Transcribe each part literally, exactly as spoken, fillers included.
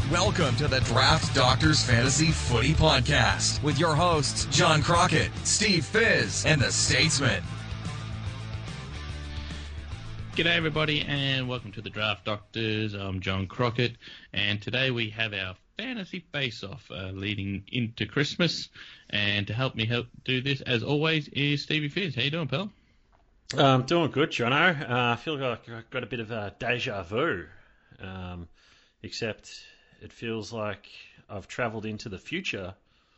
Welcome to the Draft Doctors Fantasy Footy Podcast with your hosts, John Crockett, Steve Fizz, and the Statesman. G'day everybody and welcome to the Draft Doctors. I'm John Crockett and today we have our Fantasy Face-Off uh, leading into Christmas, and to help me help do this as always is Stevie Fizz. How you doing, pal? Um, doing good, Jono. Uh, I feel like I've got a bit of a deja vu, um, except it feels like I've travelled into the future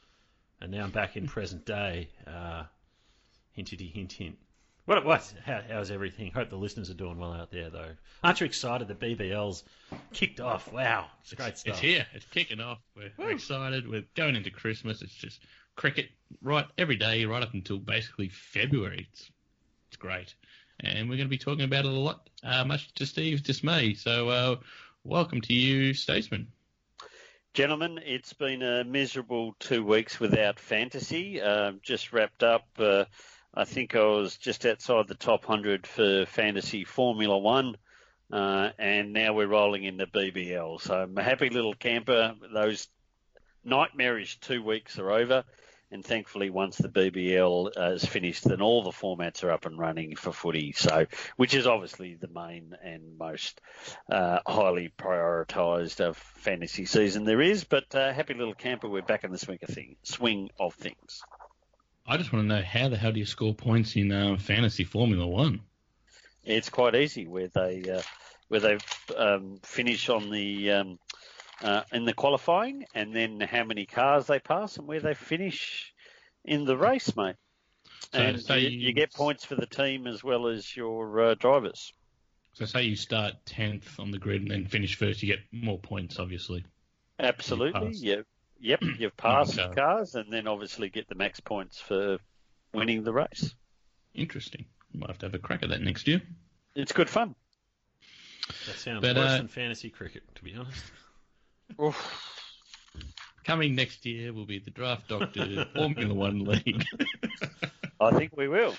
and now I'm back in present day. Uh, hintity hint hint. What? What? How, how's everything? Hope the listeners are doing well out there, though. Aren't you excited that B B L's kicked off? Wow, it's great stuff. It's here. It's kicking off. We're, we're excited. We're going into Christmas. It's just cricket right every day, right up until basically February. It's it's great, and we're going to be talking about it a lot, uh, much to Steve's dismay. So, uh, welcome to you, Statesman. Gentlemen, it's been a miserable two weeks without fantasy. Uh, just wrapped up. Uh, I think I was just outside the top one hundred for Fantasy Formula One, uh, and now we're rolling into B B L. So I'm a happy little camper. Those nightmarish two weeks are over, and thankfully once the B B L uh, is finished, then all the formats are up and running for footy, So, which is obviously the main and most uh, highly prioritised of fantasy season there is. But uh, happy little camper, we're back in the swing of, thing, swing of things. I just want to know, how the hell do you score points in uh, Fantasy Formula One? It's quite easy, where they uh, where they um, finish on the um, uh, in the qualifying, and then how many cars they pass, and where they finish in the race, mate. So and say you, you get points for the team as well as your uh, drivers. So say you start tenth on the grid and then finish first, you get more points, obviously. Absolutely, yeah. Yep, you've passed Okay. cars and then obviously get the max points for winning the race. Interesting. Might have to have a crack at that next year. It's good fun. That sounds But, worse uh, than fantasy cricket, to be honest. Oof. Coming next year will be the Draft Doctor Formula One League. I think we will.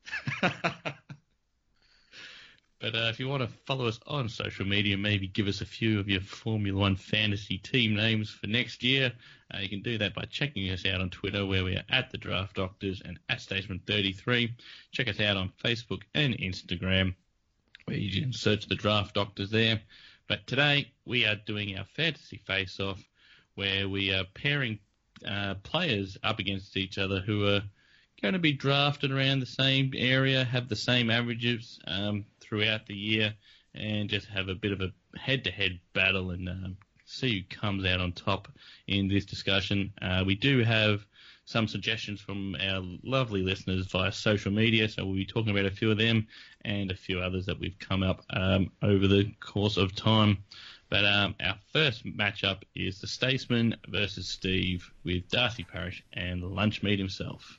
But uh, if you want to follow us on social media, maybe give us a few of your Formula One fantasy team names for next year, uh, you can do that by checking us out on Twitter, where we are at the Draft Doctors and at Statesman thirty-three. Check us out on Facebook and Instagram, where you can search the Draft Doctors there. But today we are doing our fantasy face-off, where we are pairing uh, players up against each other who are going to be drafted around the same area, have the same averages um, throughout the year, and just have a bit of a head-to-head battle and um, see who comes out on top in this discussion. Uh, we do have some suggestions from our lovely listeners via social media, so we'll be talking about a few of them and a few others that we've come up um, over the course of time. But um, our first matchup is the Statesman versus Steve, with Darcy Parish and Lunchmeat himself.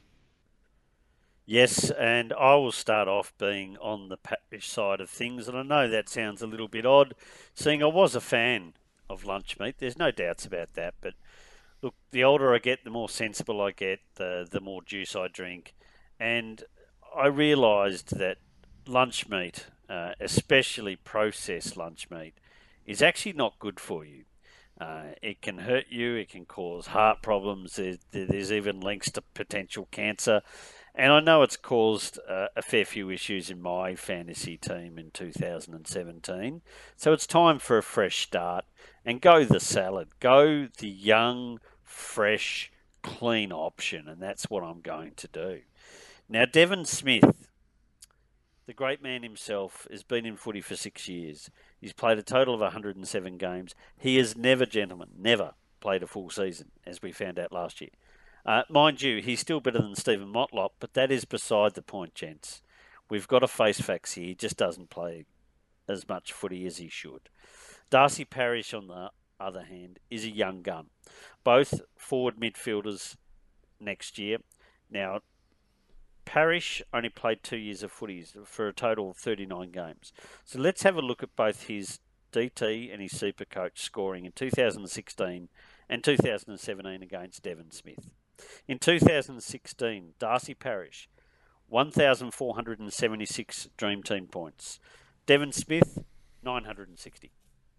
Yes, and I will start off being on the Parish side of things, and I know that sounds a little bit odd, seeing I was a fan of Lunchmeat. There's no doubts about that, but look, the older I get, the more sensible I get, the the more juice I drink, and I realised that lunchmeat, uh, especially processed lunchmeat, is actually not good for you. Uh, it can hurt you, it can cause heart problems, there, there's even links to potential cancer. And I know it's caused uh, a fair few issues in my fantasy team in two thousand seventeen. So it's time for a fresh start and go the salad. Go the young, fresh, clean option. And that's what I'm going to do. Now, Devon Smith, the great man himself, has been in footy for six years. He's played a total of one hundred seven games. He has never, gentlemen, never played a full season, as we found out last year. Uh, mind you, he's still better than Stephen Motlop, but that is beside the point, gents. We've got to face facts here. He just doesn't play as much footy as he should. Darcy Parish, on the other hand, is a young gun. Both forward midfielders next year. Now, Parish only played two years of footy for a total of thirty-nine games. So let's have a look at both his D T and his super coach scoring in two thousand sixteen and two thousand seventeen against Devon Smith. In two thousand sixteen, Darcy Parish, one thousand four hundred seventy-six Dream Team points. Devon Smith, nine hundred sixty.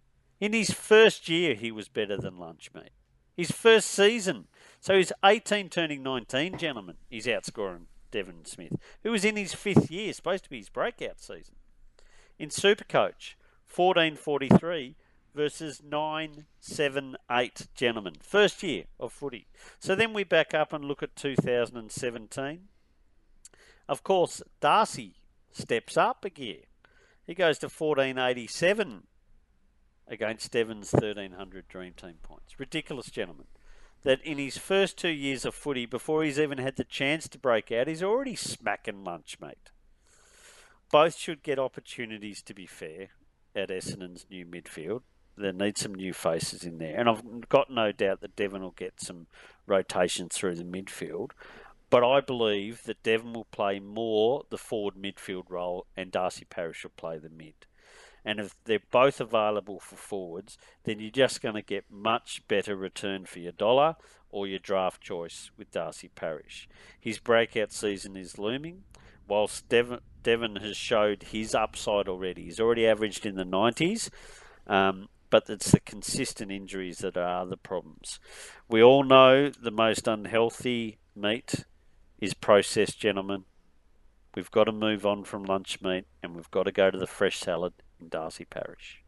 In his first year, he was better than Lunchmeat. His first season. So he's eighteen turning nineteen, gentlemen. He's outscoring Devon Smith, who was in his fifth year, supposed to be his breakout season. In Supercoach, fourteen forty-three versus nine seventy-eight, gentlemen. First year of footy. So then we back up and look at two thousand seventeen. Of course, Darcy steps up a gear. He goes to fourteen eighty-seven against Devon's thirteen hundred Dream Team points. Ridiculous, gentlemen. That in his first two years of footy, before he's even had the chance to break out, he's already smacking Lunchmeat. Both should get opportunities, to be fair, at Essendon's new midfield. There need some new faces in there. And I've got no doubt that Devon will get some rotation through the midfield. But I believe that Devon will play more the forward midfield role and Darcy Parish will play the mid. And if they're both available for forwards, then you're just going to get much better return for your dollar or your draft choice with Darcy Parish. His breakout season is looming, whilst Devon, Devon has showed his upside already. He's already averaged in the nineties, um, but it's the consistent injuries that are the problems. We all know the most unhealthy meat is processed, gentlemen. We've got to move on from lunch meat and we've got to go to the fresh salad in Darcy Parish.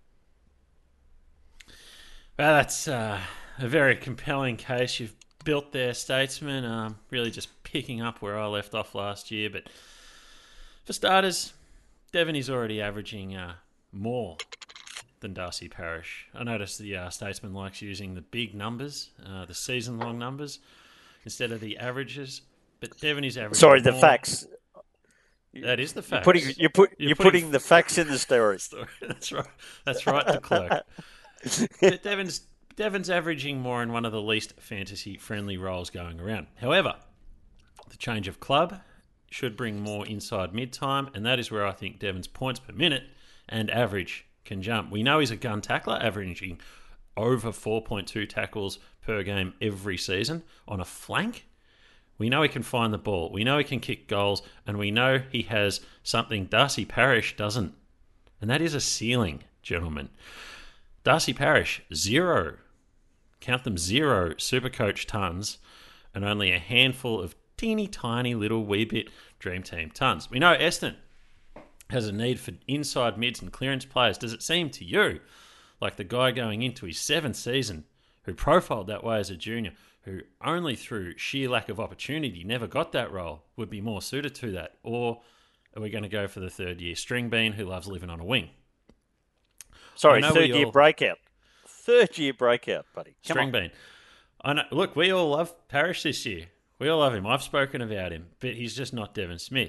Well, that's uh, a very compelling case you've built there, Statesman. Um, really just picking up where I left off last year. But for starters, Devon is already averaging uh, more than Darcy Parish. I noticed the uh, Statesman likes using the big numbers, uh, the season-long numbers, instead of the averages. But Devon is averaging Sorry, the more. facts. That is the facts. You're putting, you're put, you're, you're putting, putting the facts in the story. That's right. That's right, the clerk. But Devon's Devon's averaging more in one of the least fantasy-friendly roles going around. However, the change of club should bring more inside mid-time, and that is where I think Devon's points per minute and average can jump. We know he's a gun tackler, averaging over four point two tackles per game every season on a flank. We know he can find the ball. We know he can kick goals. And we know he has something Darcy Parish doesn't. And that is a ceiling, gentlemen. Darcy Parish, zero. Count them zero Supercoach tons and only a handful of teeny tiny little wee bit Dream Team tons. We know Essendon has a need for inside mids and clearance players. Does it seem to you like the guy going into his seventh season who profiled that way as a junior, who only through sheer lack of opportunity never got that role, would be more suited to that? Or are we going to go for the third year string bean who loves living on a wing? Sorry, third year all... breakout. Third year breakout, buddy. Come string on. bean. I know. Look, we all love Parish this year. We all love him. I've spoken about him, but he's just not Devon Smith.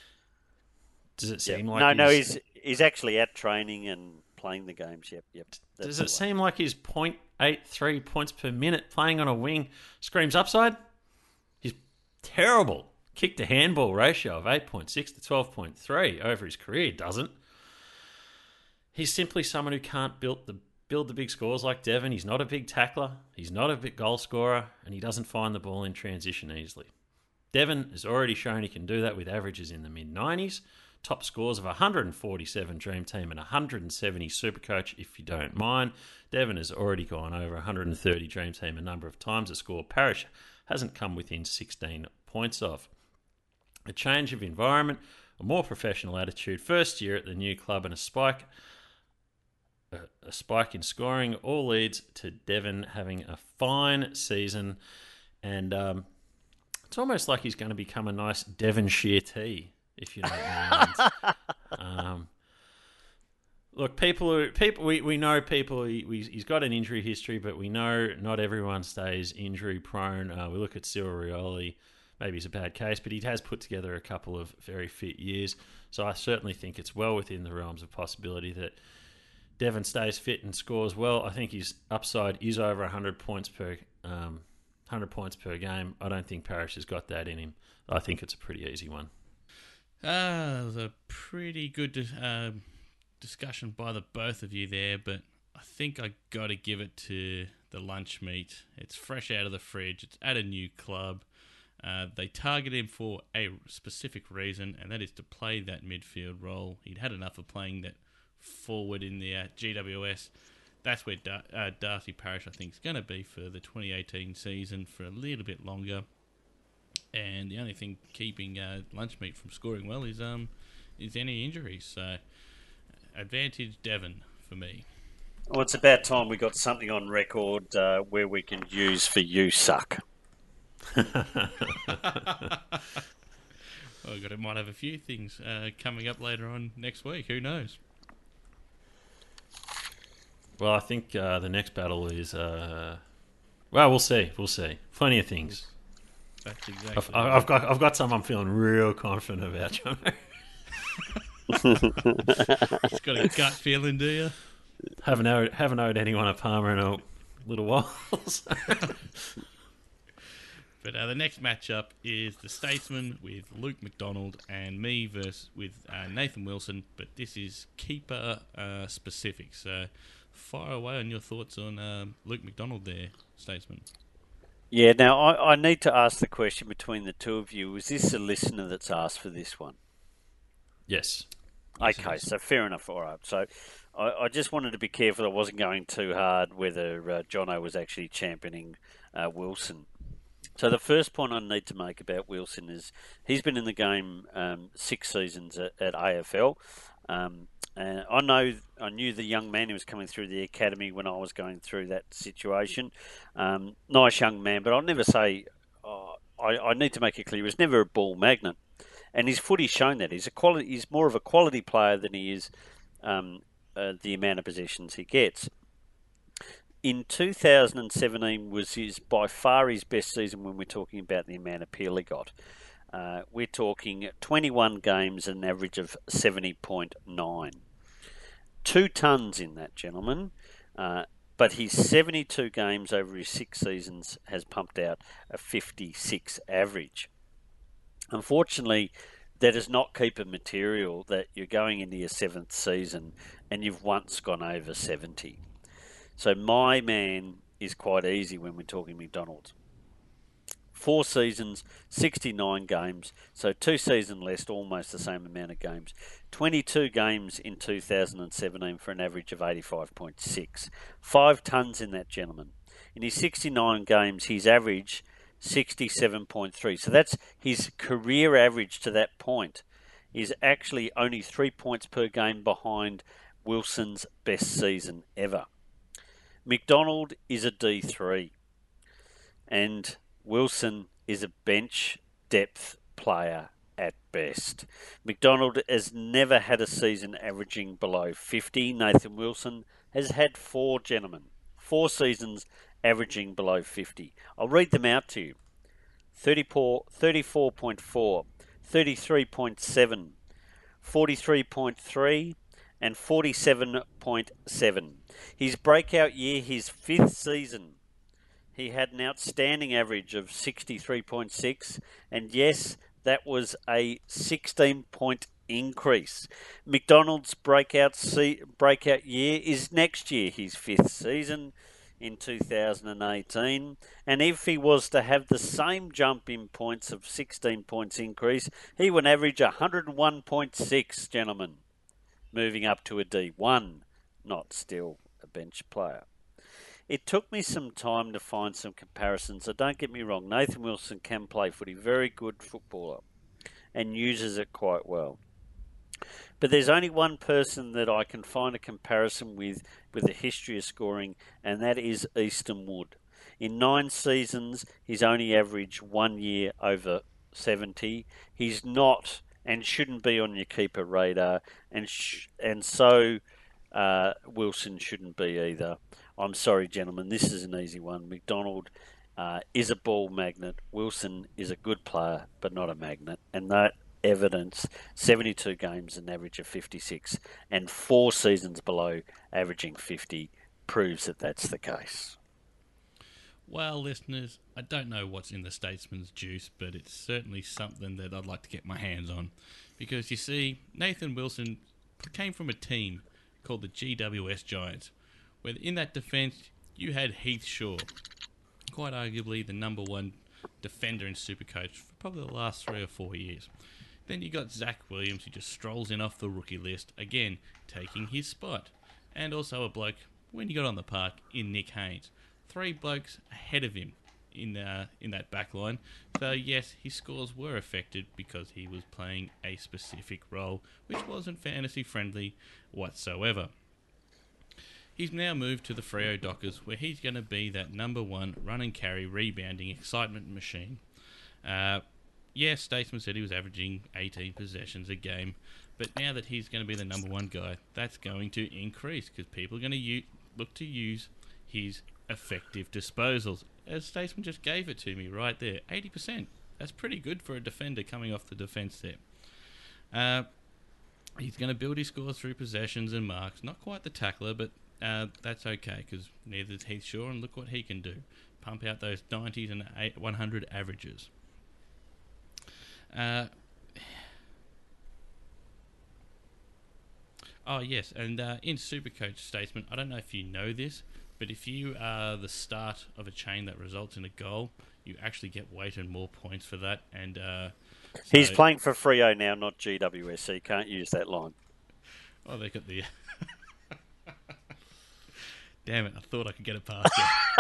Does it seem yep. like no, he's... no? He's he's actually at training and playing the games. Yep, yep. Does it seem like his point eight three points per minute playing on a wing screams upside? He's terrible. Kick to handball ratio of eight point six to twelve point three over his career, doesn't. He's simply someone who can't build the build the big scores like Devon. He's not a big tackler. He's not a big goal scorer, and he doesn't find the ball in transition easily. Devon has already shown he can do that with averages in the mid nineties, top scores of one hundred forty-seven Dream Team and one hundred seventy Supercoach, if you don't mind. Devon has already gone over one hundred thirty Dream Team a number of times. A score Parish hasn't come within sixteen points of. A change of environment, a more professional attitude, first year at the new club, and a spike a, a spike in scoring all leads to Devon having a fine season. And um, it's almost like he's going to become a nice Devonshire tea, if you don't mind. um, look, people, are, people, we, we know people. He, we, he's got an injury history, but we know not everyone stays injury prone. Uh, we look at Cyril Rioli. Maybe he's a bad case, but he has put together a couple of very fit years. So I certainly think it's well within the realms of possibility that Devon stays fit and scores well. I think his upside is over one hundred points per um, one hundred points per game. I don't think Parish has got that in him. I think it's a pretty easy one. Uh, it was a pretty good uh, discussion by the both of you there, but I think I got to give it to the lunch meat. It's fresh out of the fridge. It's at a new club. Uh, they target him for a specific reason, and that is to play that midfield role. He'd had enough of playing that forward in the uh, G W S. that's where Dar- uh, Darcy Parish, I think, is going to be for the twenty eighteen season for a little bit longer. And the only thing keeping uh, Lunchmeat from scoring well is um is any injuries. So advantage Devon for me. Well, it's about time we got something on record uh, where we can use for you suck. Oh, God, it might have a few things uh, coming up later on next week. Who knows? Well, I think uh, the next battle is. Uh... Well, we'll see. We'll see. Plenty of things. That's exactly. I've, I've got. I've got some. I'm feeling real confident about. It's got a gut feeling, do you? Haven't owed, haven't owed anyone a Palmer in a little while. So. But uh, the next matchup is the Statesman with Luke McDonald and me versus with uh, Nathan Wilson. But this is keeper uh, specific. So fire away on your thoughts on um, Luke McDonald there, Statesman. Yeah, now I, I need to ask the question between the two of you. Was this a listener that's asked for this one? Yes. Okay, so fair enough. All right. So I, I just wanted to be careful I wasn't going too hard whether uh, Jono was actually championing uh, Wilson. So the first point I need to make about Wilson is he's been in the game um, six seasons at, at A F L. Um, and I know I knew the young man who was coming through the academy when I was going through that situation. Um, nice young man, but I'll never say oh, I, I need to make it clear he was never a ball magnet, and his footy's shown that he's a quality. He's more of a quality player than he is um, uh, the amount of possessions he gets. In two thousand seventeen was his by far his best season when we're talking about the amount of peel he got. Uh, we're talking twenty-one games and an average of seventy point nine. Two tons in that, gentlemen. Uh, but his seventy-two games over his six seasons has pumped out a fifty-six average. Unfortunately, that is not keeper material that you're going into your seventh season and you've once gone over seventy. So my man is quite easy when we're talking McDonald's. Four seasons, sixty-nine games, so two seasons less, almost the same amount of games. twenty-two games in two thousand seventeen for an average of eighty-five point six. Five tons in that, gentleman. In his sixty-nine games, his average sixty-seven point three. So that's his career average to that point is actually only three points per game behind Wilson's best season ever. McDonald is a D three and Wilson is a bench depth player at best. McDonald has never had a season averaging below fifty. Nathan Wilson has had four, gentlemen. Four seasons averaging below fifty. I'll read them out to you. thirty-four, thirty-four point four, thirty-three point seven, forty-three point three, and forty-seven point seven. His breakout year, his fifth season, he had an outstanding average of sixty-three point six, and yes, that was a sixteen point increase. McDonald's breakout se- breakout year is next year, his fifth season in two thousand eighteen, and if he was to have the same jump in points of sixteen points increase, he would average one hundred one point six, gentlemen, moving up to a D one, not still a bench player. It took me some time to find some comparisons, so don't get me wrong, Nathan Wilson can play footy, very good footballer, and uses it quite well. But there's only one person that I can find a comparison with, with a history of scoring, and that is Easton Wood. In nine seasons, he's only averaged one year over seventy. He's not and shouldn't be on your keeper radar, and sh- and so uh, Wilson shouldn't be either. I'm sorry, gentlemen, this is an easy one. McDonald uh, is a ball magnet. Wilson is a good player, but not a magnet. And that evidence, seventy-two games, an average of fifty-six, and four seasons below averaging fifty, proves that that's the case. Well, listeners, I don't know what's in the Statesman's juice, but it's certainly something that I'd like to get my hands on. Because, you see, Nathan Wilson came from a team called the G W S Giants, where in that defence, you had Heath Shaw, quite arguably the number one defender in Supercoach for probably the last three or four years. Then you got Zach Williams, who just strolls in off the rookie list, again, taking his spot. And also a bloke when he got on the park in Nick Haynes. Three blokes ahead of him in uh, in that back line. So, yes, his scores were affected because he was playing a specific role, which wasn't fantasy-friendly whatsoever. He's now moved to the Freo Dockers, where he's going to be that number one run and carry, rebounding, excitement machine. Uh, yeah, Statesman said he was averaging eighteen possessions a game, but now that he's going to be the number one guy, that's going to increase because people are going to u- look to use his effective disposals. As Statesman just gave it to me right there, eighty percent. That's pretty good for a defender coming off the defence there. Uh, he's going to build his scores through possessions and marks. Not quite the tackler, but uh, that's okay because neither is Heath Shaw, and look what he can do. Pump out those nineties and one hundred averages. Uh, oh, yes, and uh, in Supercoach Statesman, I don't know if you know this, but if you are the start of a chain that results in a goal, you actually get weighted more points for that. And uh, so, he's playing for Freo now, not G W S, so you can't use that line. Oh, they got the... Damn it, I thought I could get it past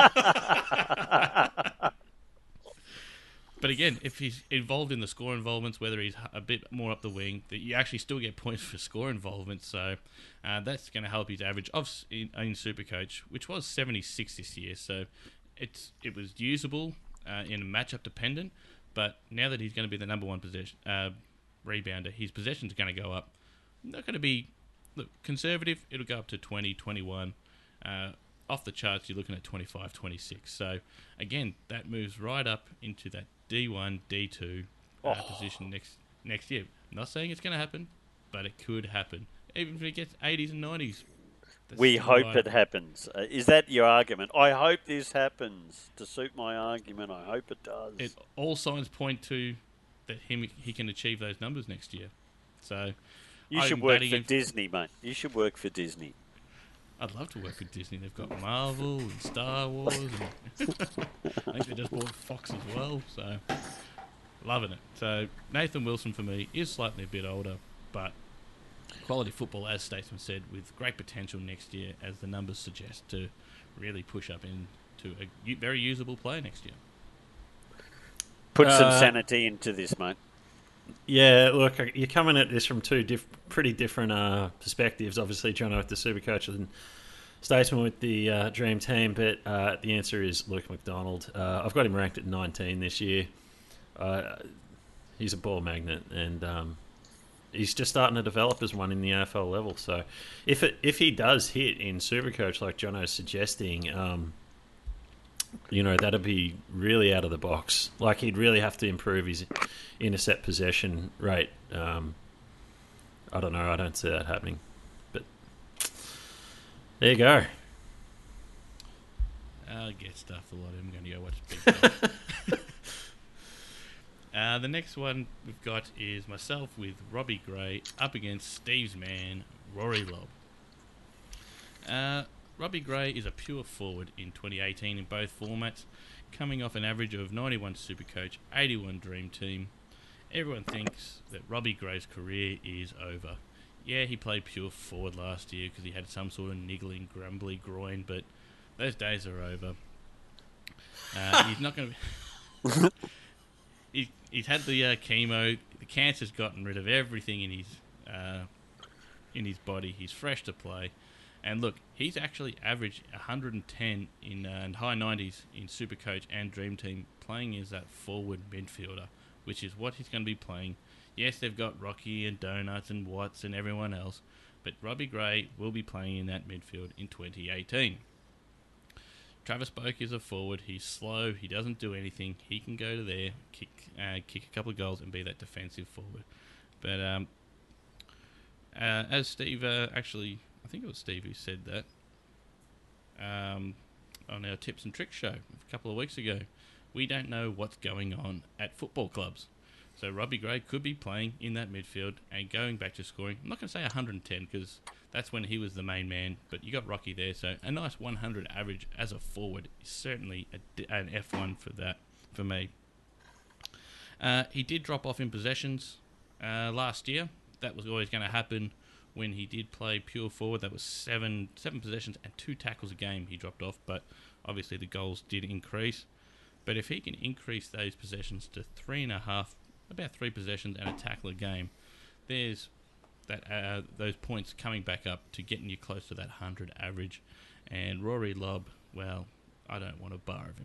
it. But again, if he's involved in the score involvements, whether he's a bit more up the wing, that you actually still get points for score involvement. So uh, that's going to help his average of in, in Supercoach, which was seventy-six this year. So it's it was usable uh, in matchup dependent. But now that he's going to be the number one possession uh, rebounder, his possessions are going to go up. Not going to be look conservative. It'll go up to twenty, twenty-one. Uh, off the charts, you're looking at twenty-five, twenty-six. So again, that moves right up into that D one, D two uh, oh. position next next year. I'm not saying it's going to happen, but it could happen. Even if it gets eighties and nineties. We hope right. it happens. Uh, is that your argument? I hope this happens. To suit my argument, I hope it does. It, all signs point to that him he can achieve those numbers next year. So you I'm should work for in... Disney, mate. You should work for Disney. I'd love to work with Disney. They've got Marvel and Star Wars. And I think they just bought Fox as well. So, loving it. So, Nathan Wilson for me is slightly a bit older, but quality football, as Statesman said, with great potential next year, as the numbers suggest, to really push up into a very usable player next year. Put uh, some sanity into this, mate. Yeah, look, you're coming at this from two diff- pretty different uh, perspectives. Obviously, John with the Supercoach and Statesman with the uh, Dream Team, but uh, the answer is Luke McDonald. Uh, I've got him ranked at nineteen this year. Uh, he's a ball magnet, and um, he's just starting to develop as one in the A F L level. So, if it if he does hit in Supercoach like Jono's suggesting, um, you know, that'd be really out of the box. Like, he'd really have to improve his intercept possession rate. Um, I don't know. I don't see that happening. But there you go. I'll get stuff a lot. I'm going to go watch Big Dog. uh, the next one we've got is myself with Robbie Gray up against Steve's man, Rory Lobb. Uh... Robbie Gray is a pure forward in twenty eighteen in both formats, coming off an average of ninety-one Supercoach, eighty-one Dream Team. Everyone thinks that Robbie Gray's career is over. Yeah, he played pure forward last year because he had some sort of niggling, grumbly groin, but those days are over. Uh, he's not going to... he, he's had the uh, chemo. The cancer's gotten rid of everything in his uh, in his body. He's fresh to play. And look, he's actually averaged one hundred ten in uh, high nineties in Supercoach and Dream Team, playing as that forward midfielder, which is what he's going to be playing. Yes, they've got Rocky and Donuts and Watts and everyone else, but Robbie Gray will be playing in that midfield in twenty eighteen. Travis Boak is a forward. He's slow. He doesn't do anything. He can go to there, kick, uh, kick a couple of goals, and be that defensive forward. But um, uh, as Steve uh, actually... I think it was Steve who said that um, on our Tips and Tricks show a couple of weeks ago. We don't know what's going on at football clubs. So Robbie Gray could be playing in that midfield and going back to scoring. I'm not going to say one hundred ten because that's when he was the main man, but you got Rocky there. So a nice one hundred average as a forward is certainly a, an F one for that, for me. Uh, he did drop off in possessions uh, last year. That was always going to happen when he did play pure forward, that was seven seven possessions and two tackles a game he dropped off, but obviously the goals did increase. But if he can increase those possessions to three and a half, about three possessions and a tackle a game, there's that uh, those points coming back up to getting you close to that one hundred average. And Rory Lobb, well, I don't want a bar of him.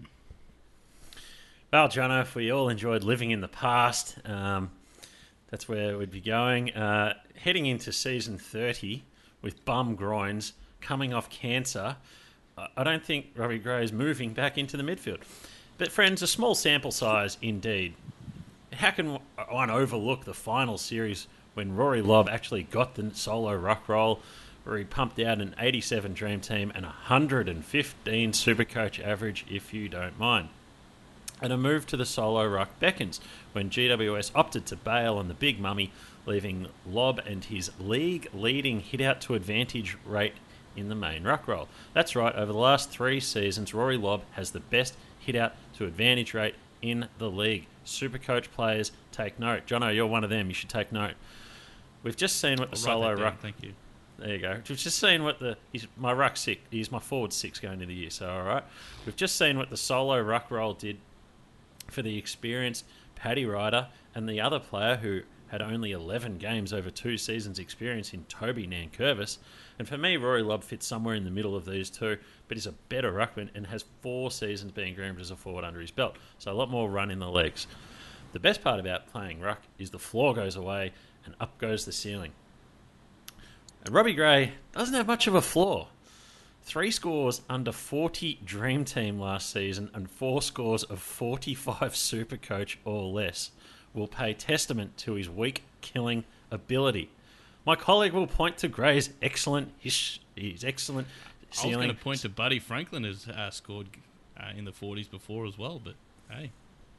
Well, Jono, if we all enjoyed living in the past, um, that's where we'd be going. Uh, heading into season thirty with bum groins, coming off cancer, I don't think Robbie Gray is moving back into the midfield. But friends, a small sample size indeed. How can one overlook the final series when Rory Lobb actually got the solo ruck roll, where he pumped out an eighty-seven Dream Team and one hundred fifteen Supercoach average, if you don't mind. And a move to the solo ruck beckons when G W S opted to bail on the big mummy, leaving Lobb and his league-leading hit-out to advantage rate in the main ruck roll. That's right, over the last three seasons, Rory Lobb has the best hit-out to advantage rate in the league. Supercoach players, take note. Jono, you're one of them. You should take note. We've just seen what the I'll solo write that down, ruck... Thank you. There you go. We've just seen what the... He's my ruck six. He's my forward six going into the year, so all right. We've just seen what the solo ruck roll did for the experienced Paddy Ryder and the other player who had only eleven games over two seasons experience in Toby Nankervis. And for me, Rory Lobb fits somewhere in the middle of these two, but he's a better ruckman and has four seasons being groomed as a forward under his belt. So a lot more run in the legs. The best part about playing ruck is the floor goes away and up goes the ceiling. And Robbie Gray doesn't have much of a floor. Three scores under forty Dream Team last season and four scores of forty-five Supercoach or less will pay testament to his weak-killing ability. My colleague will point to Gray's excellent his, his excellent ceiling. I was going to point to Buddy Franklin, who's uh, scored uh, in the forties before as well, but hey,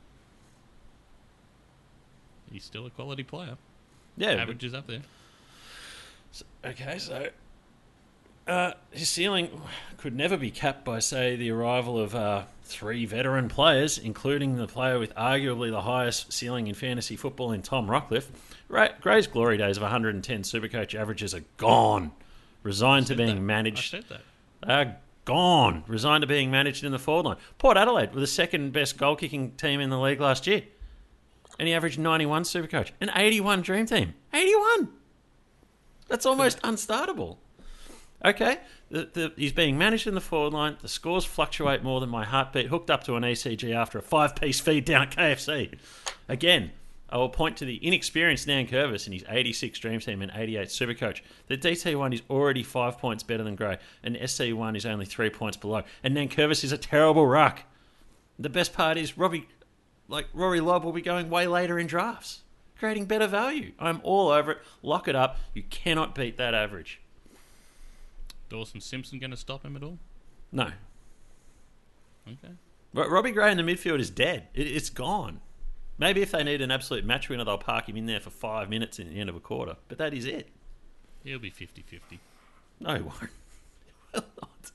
he's still a quality player. Yeah, average is up there. So, okay, so uh, his ceiling could never be capped by, say, the arrival of uh, three veteran players, including the player with arguably the highest ceiling in fantasy football in Tom Rockcliffe. Ray, Gray's glory days of one hundred ten Supercoach averages are gone. Resigned to being that. managed. I said that. They are gone. Resigned to being managed in the forward line. Port Adelaide were the second best goal-kicking team in the league last year. And he averaged ninety-one Supercoach. An eighty-one Dream Team. eighty-one! That's almost unstartable. Okay, the, the, he's being managed in the forward line. The scores fluctuate more than my heartbeat, hooked up to an E C G after a five-piece feed down at K F C. Again, I will point to the inexperienced Nankervis in his eighty-six Dream Team and eighty-eight Supercoach. The D T one is already five points better than Gray, and S C one is only three points below. And Nankervis is a terrible ruck. The best part is Robbie, like Rory Lobb, will be going way later in drafts, creating better value. I'm all over it. Lock it up. You cannot beat that average. Dawson Simpson going to stop him at all? No. Okay. Robbie Gray in the midfield is dead. It, it's gone. Maybe if they need an absolute match winner, they'll park him in there for five minutes in the end of a quarter. But that is it. He'll be fifty-fifty. No, he won't. He will not.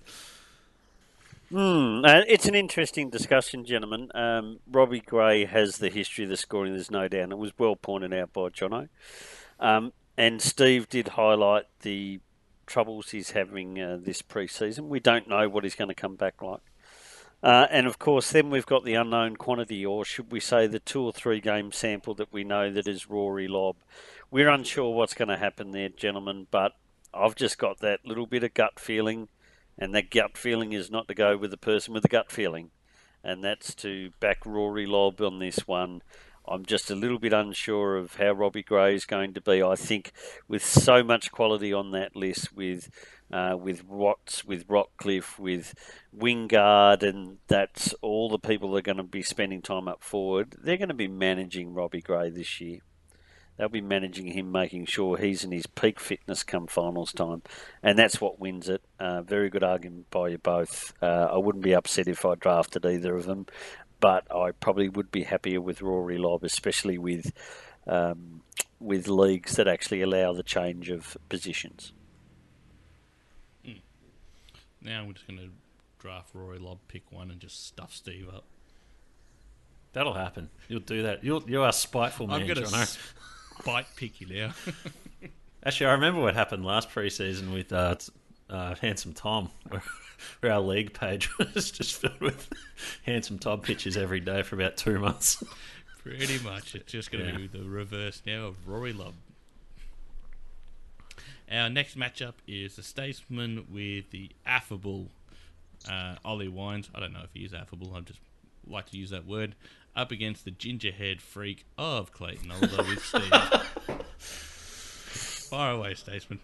Mm, uh, it's an interesting discussion, gentlemen. Um, Robbie Gray has the history of the scoring, there's no doubt. It was well pointed out by Jono. Um, and Steve did highlight the troubles he's having uh, this pre-season. We don't know what he's going to come back like. Uh, and, of course, then we've got the unknown quantity, or should we say the two or three game sample that we know that is Rory Lobb. We're unsure what's going to happen there, gentlemen, but I've just got that little bit of gut feeling, and that gut feeling is not to go with the person with the gut feeling, and that's to back Rory Lobb on this one. I'm just a little bit unsure of how Robbie Gray is going to be. I think with so much quality on that list, with uh, with Watts, with Rockcliffe, with Wingard, and that's all the people that are going to be spending time up forward, they're going to be managing Robbie Gray this year. They'll be managing him, making sure he's in his peak fitness come finals time. And that's what wins it. Uh, very good argument by you both. Uh, I wouldn't be upset if I drafted either of them. But I probably would be happier with Rory Lobb, especially with um, with leagues that actually allow the change of positions. Mm. Now we're just going to draft Rory Lobb, pick one, and just stuff Steve up. That'll happen. You'll do that. You'll, you are a spiteful man, I'm going Jono. to spite pick you now. Actually, I remember what happened last pre-season with uh, uh, Handsome Tom, where, where our league page was just filled with Handsome Tom pictures every day for about two months. Pretty much. It's just going to Yeah. be the reverse now of Rory Lobb. Our next matchup is the Statesman with the affable uh, Ollie Wines. I don't know if he is affable. I just like to use that word. Up against the gingerhead freak of Clayton Oliver with Steve. Fire away, Statesman.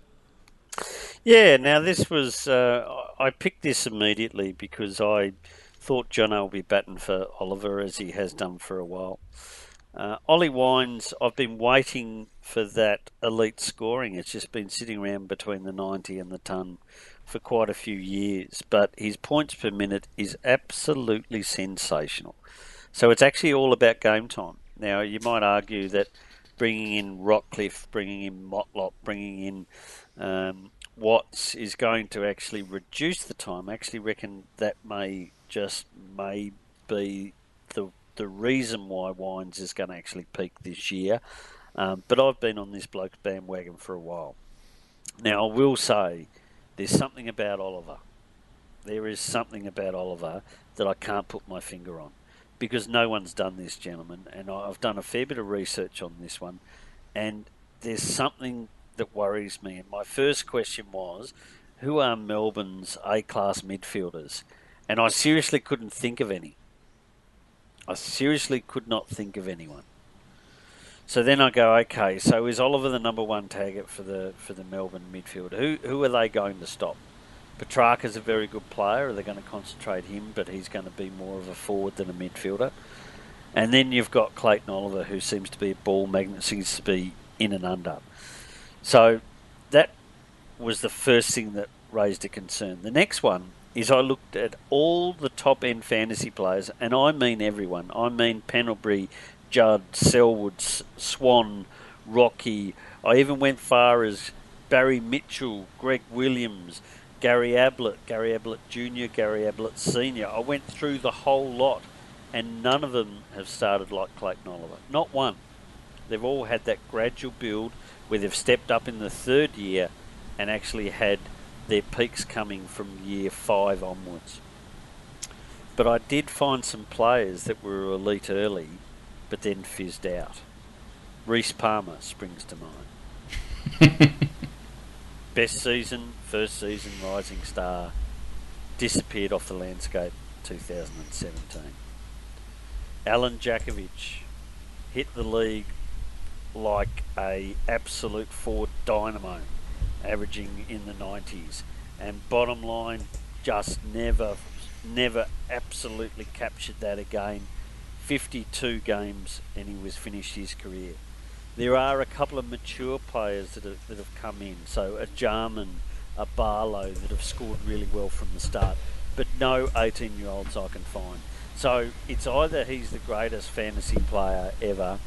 Yeah, now this was, uh, I picked this immediately because I thought Jono will be batting for Oliver as he has done for a while. Uh, Ollie Wines, I've been waiting for that elite scoring. It's just been sitting around between the ninety and the ton for quite a few years, but his points per minute is absolutely sensational. So it's actually all about game time. Now, you might argue that bringing in Rockcliffe, bringing in Motlop, bringing in um, Watts is going to actually reduce the time. I actually reckon that may just may be the the reason why Wines is going to actually peak this year. Um, but I've been on this bloke's bandwagon for a while. Now, I will say there's something about Oliver. There is something about Oliver that I can't put my finger on because no one's done this, gentlemen. And I've done a fair bit of research on this one. And there's something that worries me. And my first question was, who are Melbourne's A-class midfielders? And I seriously couldn't think of any. I seriously could not think of anyone. So then I go, okay, so is Oliver the number one target for the for the Melbourne midfield? Who who are they going to stop? Petrarca's a very good player. Are they going to concentrate him, but he's going to be more of a forward than a midfielder? And then you've got Clayton Oliver, who seems to be a ball magnet, seems to be in and under. So that was the first thing that raised a concern. The next one is I looked at all the top-end fantasy players, and I mean everyone. I mean Pendlebury, Judd, Selwood, Swan, Rocky. I even went far as Barry Mitchell, Greg Williams, Gary Ablett, Gary Ablett Junior, Gary Ablett Senior I went through the whole lot, and none of them have started like Clayton Oliver. Not one. They've all had that gradual build where they've stepped up in the third year and actually had their peaks coming from year five onwards. But I did find some players that were elite early, but then fizzed out. Reece Palmer springs to mind. Best season, first season, rising star, disappeared off the landscape two thousand seventeen. Alan Jakovic hit the league like a absolute forward dynamo, averaging in the nineties, and bottom line, just never, never absolutely captured that again. fifty-two games and he was finished his career. There are a couple of mature players that have, that have come in, so a Jarman, a Barlow that have scored really well from the start, but no eighteen-year-olds I can find. So it's either he's the greatest fantasy player ever,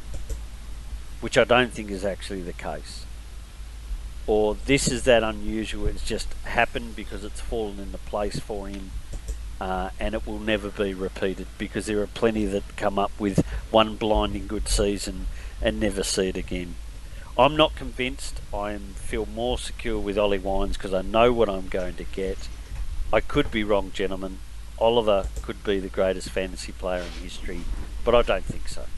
which I don't think is actually the case, or this is that unusual, it's just happened because it's fallen into place for him, uh, and it will never be repeated because there are plenty that come up with one blinding good season and never see it again. I'm not convinced. I feel more secure with Ollie Wines because I know what I'm going to get. I could be wrong, gentlemen. Oliver could be the greatest fantasy player in history, but I don't think so.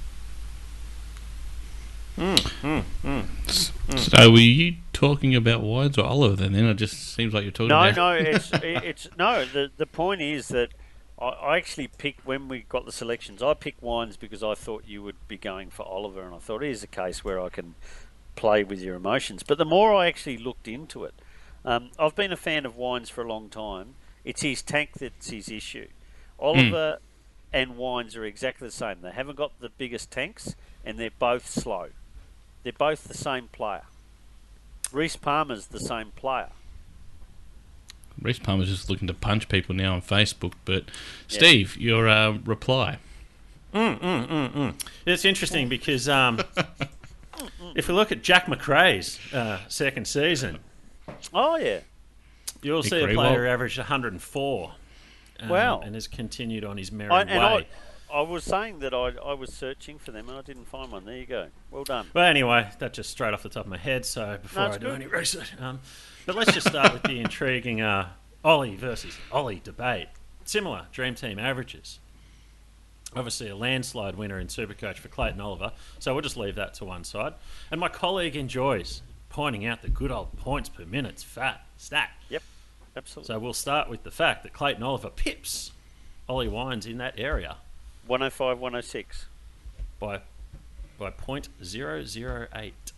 Mm, mm, mm, mm. So were you talking about Wines or Oliver then? Then it just seems like you're talking No, about... no, it's it's no. The the point is that I, I actually picked when we got the selections. I picked Wines because I thought you would be going for Oliver, and I thought here's a case where I can play with your emotions. But the more I actually looked into it, um, I've been a fan of Wines for a long time. It's his tank that's his issue. Oliver mm. and Wines are exactly the same. They haven't got the biggest tanks, and they're both slow. They're both the same player. Reece Palmer's the same player. Reece Palmer's just looking to punch people now on Facebook. But, Steve, yeah. your uh, reply. Mm, mm, mm, mm. It's interesting because um, if we look at Jack McRae's uh, second season... Oh, yeah. You'll see a player who averaged one hundred four. Um, wow. And has continued on his merry I, and way. I was saying that I, I was searching for them and I didn't find one. There you go. Well done. Well, anyway, that's just straight off the top of my head, so before No, I it's do good. any research. Um, but let's just start with the intriguing uh, Ollie versus Ollie debate. Similar Dream Team averages. Obviously a landslide winner in Supercoach for Clayton Oliver, so we'll just leave that to one side. And my colleague enjoys pointing out the good old points per minute's fat stat. Yep, absolutely. So we'll start with the fact that Clayton Oliver pips Ollie Wines in that area one oh five, one oh six by by point zero zero eight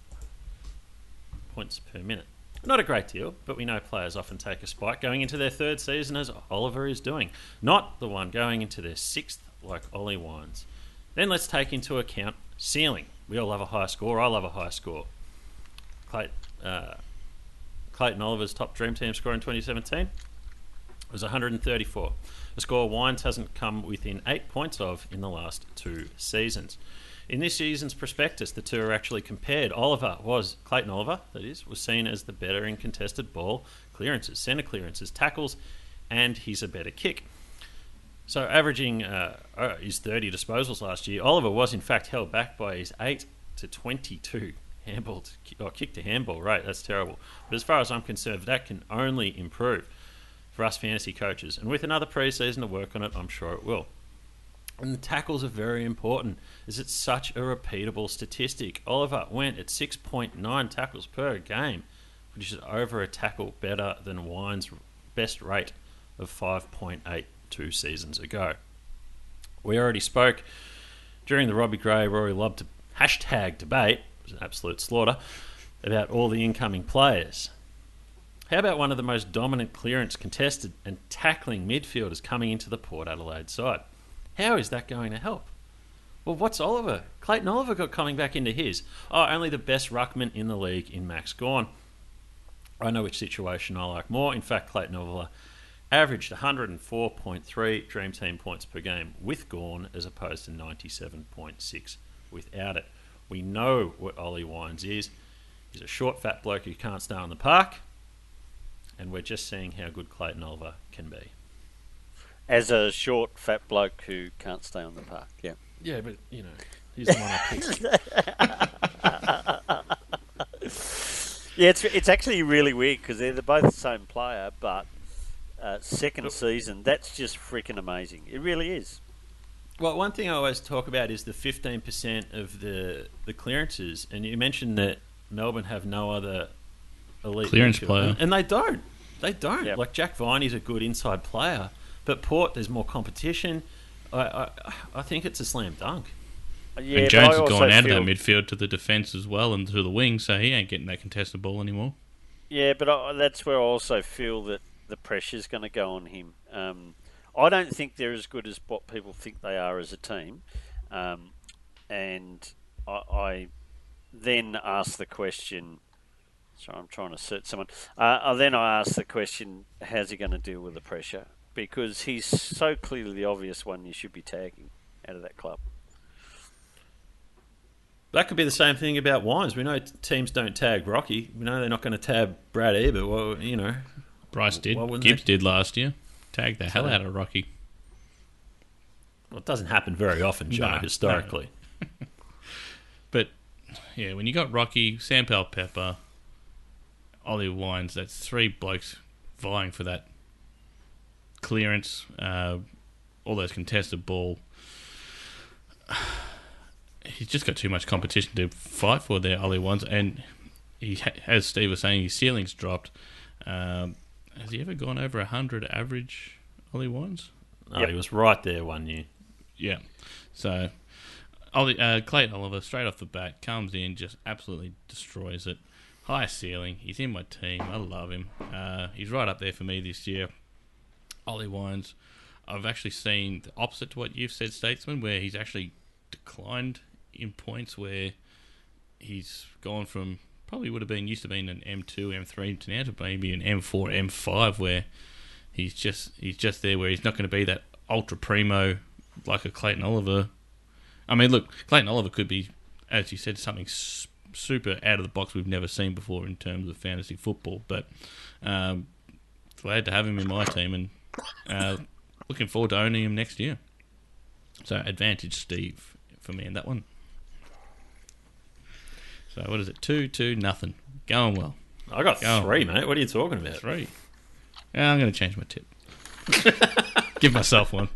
points per minute. Not a great deal, but we know players often take a spike going into their third season, as Oliver is doing. Not the one going into their sixth, like Ollie Wines. Then let's take into account ceiling. We all love a high score. I love a high score. Clay, uh, Clayton Oliver's top Dream Team score in twenty seventeen was one hundred thirty-four. A score Wines hasn't come within eight points of in the last two seasons. In this season's prospectus, the two are actually compared. Oliver was, Clayton Oliver, that is, was seen as the better in contested ball clearances, centre clearances, tackles, and he's a better kick. So averaging uh, oh, his thirty disposals last year, Oliver was in fact held back by his eight to twenty-two handball to, or kick to handball rate. That's terrible. But as far as I'm concerned, that can only improve for us fantasy coaches. And with another pre-season to work on it, I'm sure it will. And the tackles are very important, as it's such a repeatable statistic. Oliver went at six point nine tackles per game, which is over a tackle better than Wines' best rate of five point eight two seasons ago. We already spoke during the Robbie Gray, Rory Lobb to hashtag debate, it was an absolute slaughter, about all the incoming players. How about one of the most dominant clearance, contested and tackling midfielders coming into the Port Adelaide side? How is that going to help? Well, what's Oliver? Clayton Oliver got coming back into his. Oh, only the best ruckman in the league in Max Gawn. I know which situation I like more. In fact, Clayton Oliver averaged one hundred four point three Dream Team points per game with Gawn as opposed to ninety-seven point six without it. We know what Ollie Wines is. He's a short, fat bloke who can't stay on the park. And we're just seeing how good Clayton Oliver can be. As a short, fat bloke who can't stay on the park, yeah. Yeah, but, you know, he's the one I picked. Yeah, it's it's actually really weird because they're both the same player, but uh, second season, that's just freaking amazing. It really is. Well, one thing I always talk about is the fifteen percent of the the clearances, and you mentioned that Melbourne have no other elite clearance midfield, player, and, and they don't. They don't. Yep. Like Jack Viney's a good inside player, but Port, there's more competition. I I, I think it's a slam dunk. Yeah, and Jones but I has also gone out feel, of that midfield to the defence as well and to the wing, so he ain't getting that contested ball anymore. Yeah, but I, that's where I also feel that the pressure's going to go on him. Um, I don't think they're as good as what people think they are as a team. Um, and I, I then ask the question... Sorry, I'm trying to search someone. Uh, then I ask the question, how's he going to deal with the pressure? Because he's so clearly the obvious one you should be tagging out of that club. That could be the same thing about Wines. We know teams don't tag Rocky. We know they're not going to tag Brad either. Well, you know, Bryce did. Well, Gibbs they? did last year. Tagged the hell So- out of Rocky. well, it doesn't happen very often, Joe, No, historically. But, yeah, when you got Rocky, Sam Pepper, Ollie Wines, that's three blokes vying for that clearance, uh, all those contested ball. He's just got too much competition to fight for there, Ollie Wines, and he, ha- as Steve was saying, his ceiling's dropped. Um, has he ever gone over one hundred average, Ollie Wines? No, Yep. he was right there one year. Yeah. So, Ollie, uh, Clayton Oliver, straight off the bat, comes in, just absolutely destroys it. High ceiling. He's in my team. I love him. Uh, he's right up there for me this year. Ollie Wines, I've actually seen the opposite to what you've said, Statesman, where he's actually declined in points, where he's gone from probably would have been used to being an M two, M three to now to maybe an M four, M five, where he's just he's just there where he's not going to be that ultra primo like a Clayton Oliver. I mean, look, Clayton Oliver could be, as you said, something s- super out of the box we've never seen before in terms of fantasy football. But um, glad to have him in my team, and uh, looking forward to owning him next year. So advantage Steve for me in that one. So what is it? Two, two, nothing. Going well. I got Going three, well. mate. What are you talking about? Three. Yeah, I'm going to change my tip. Give myself one.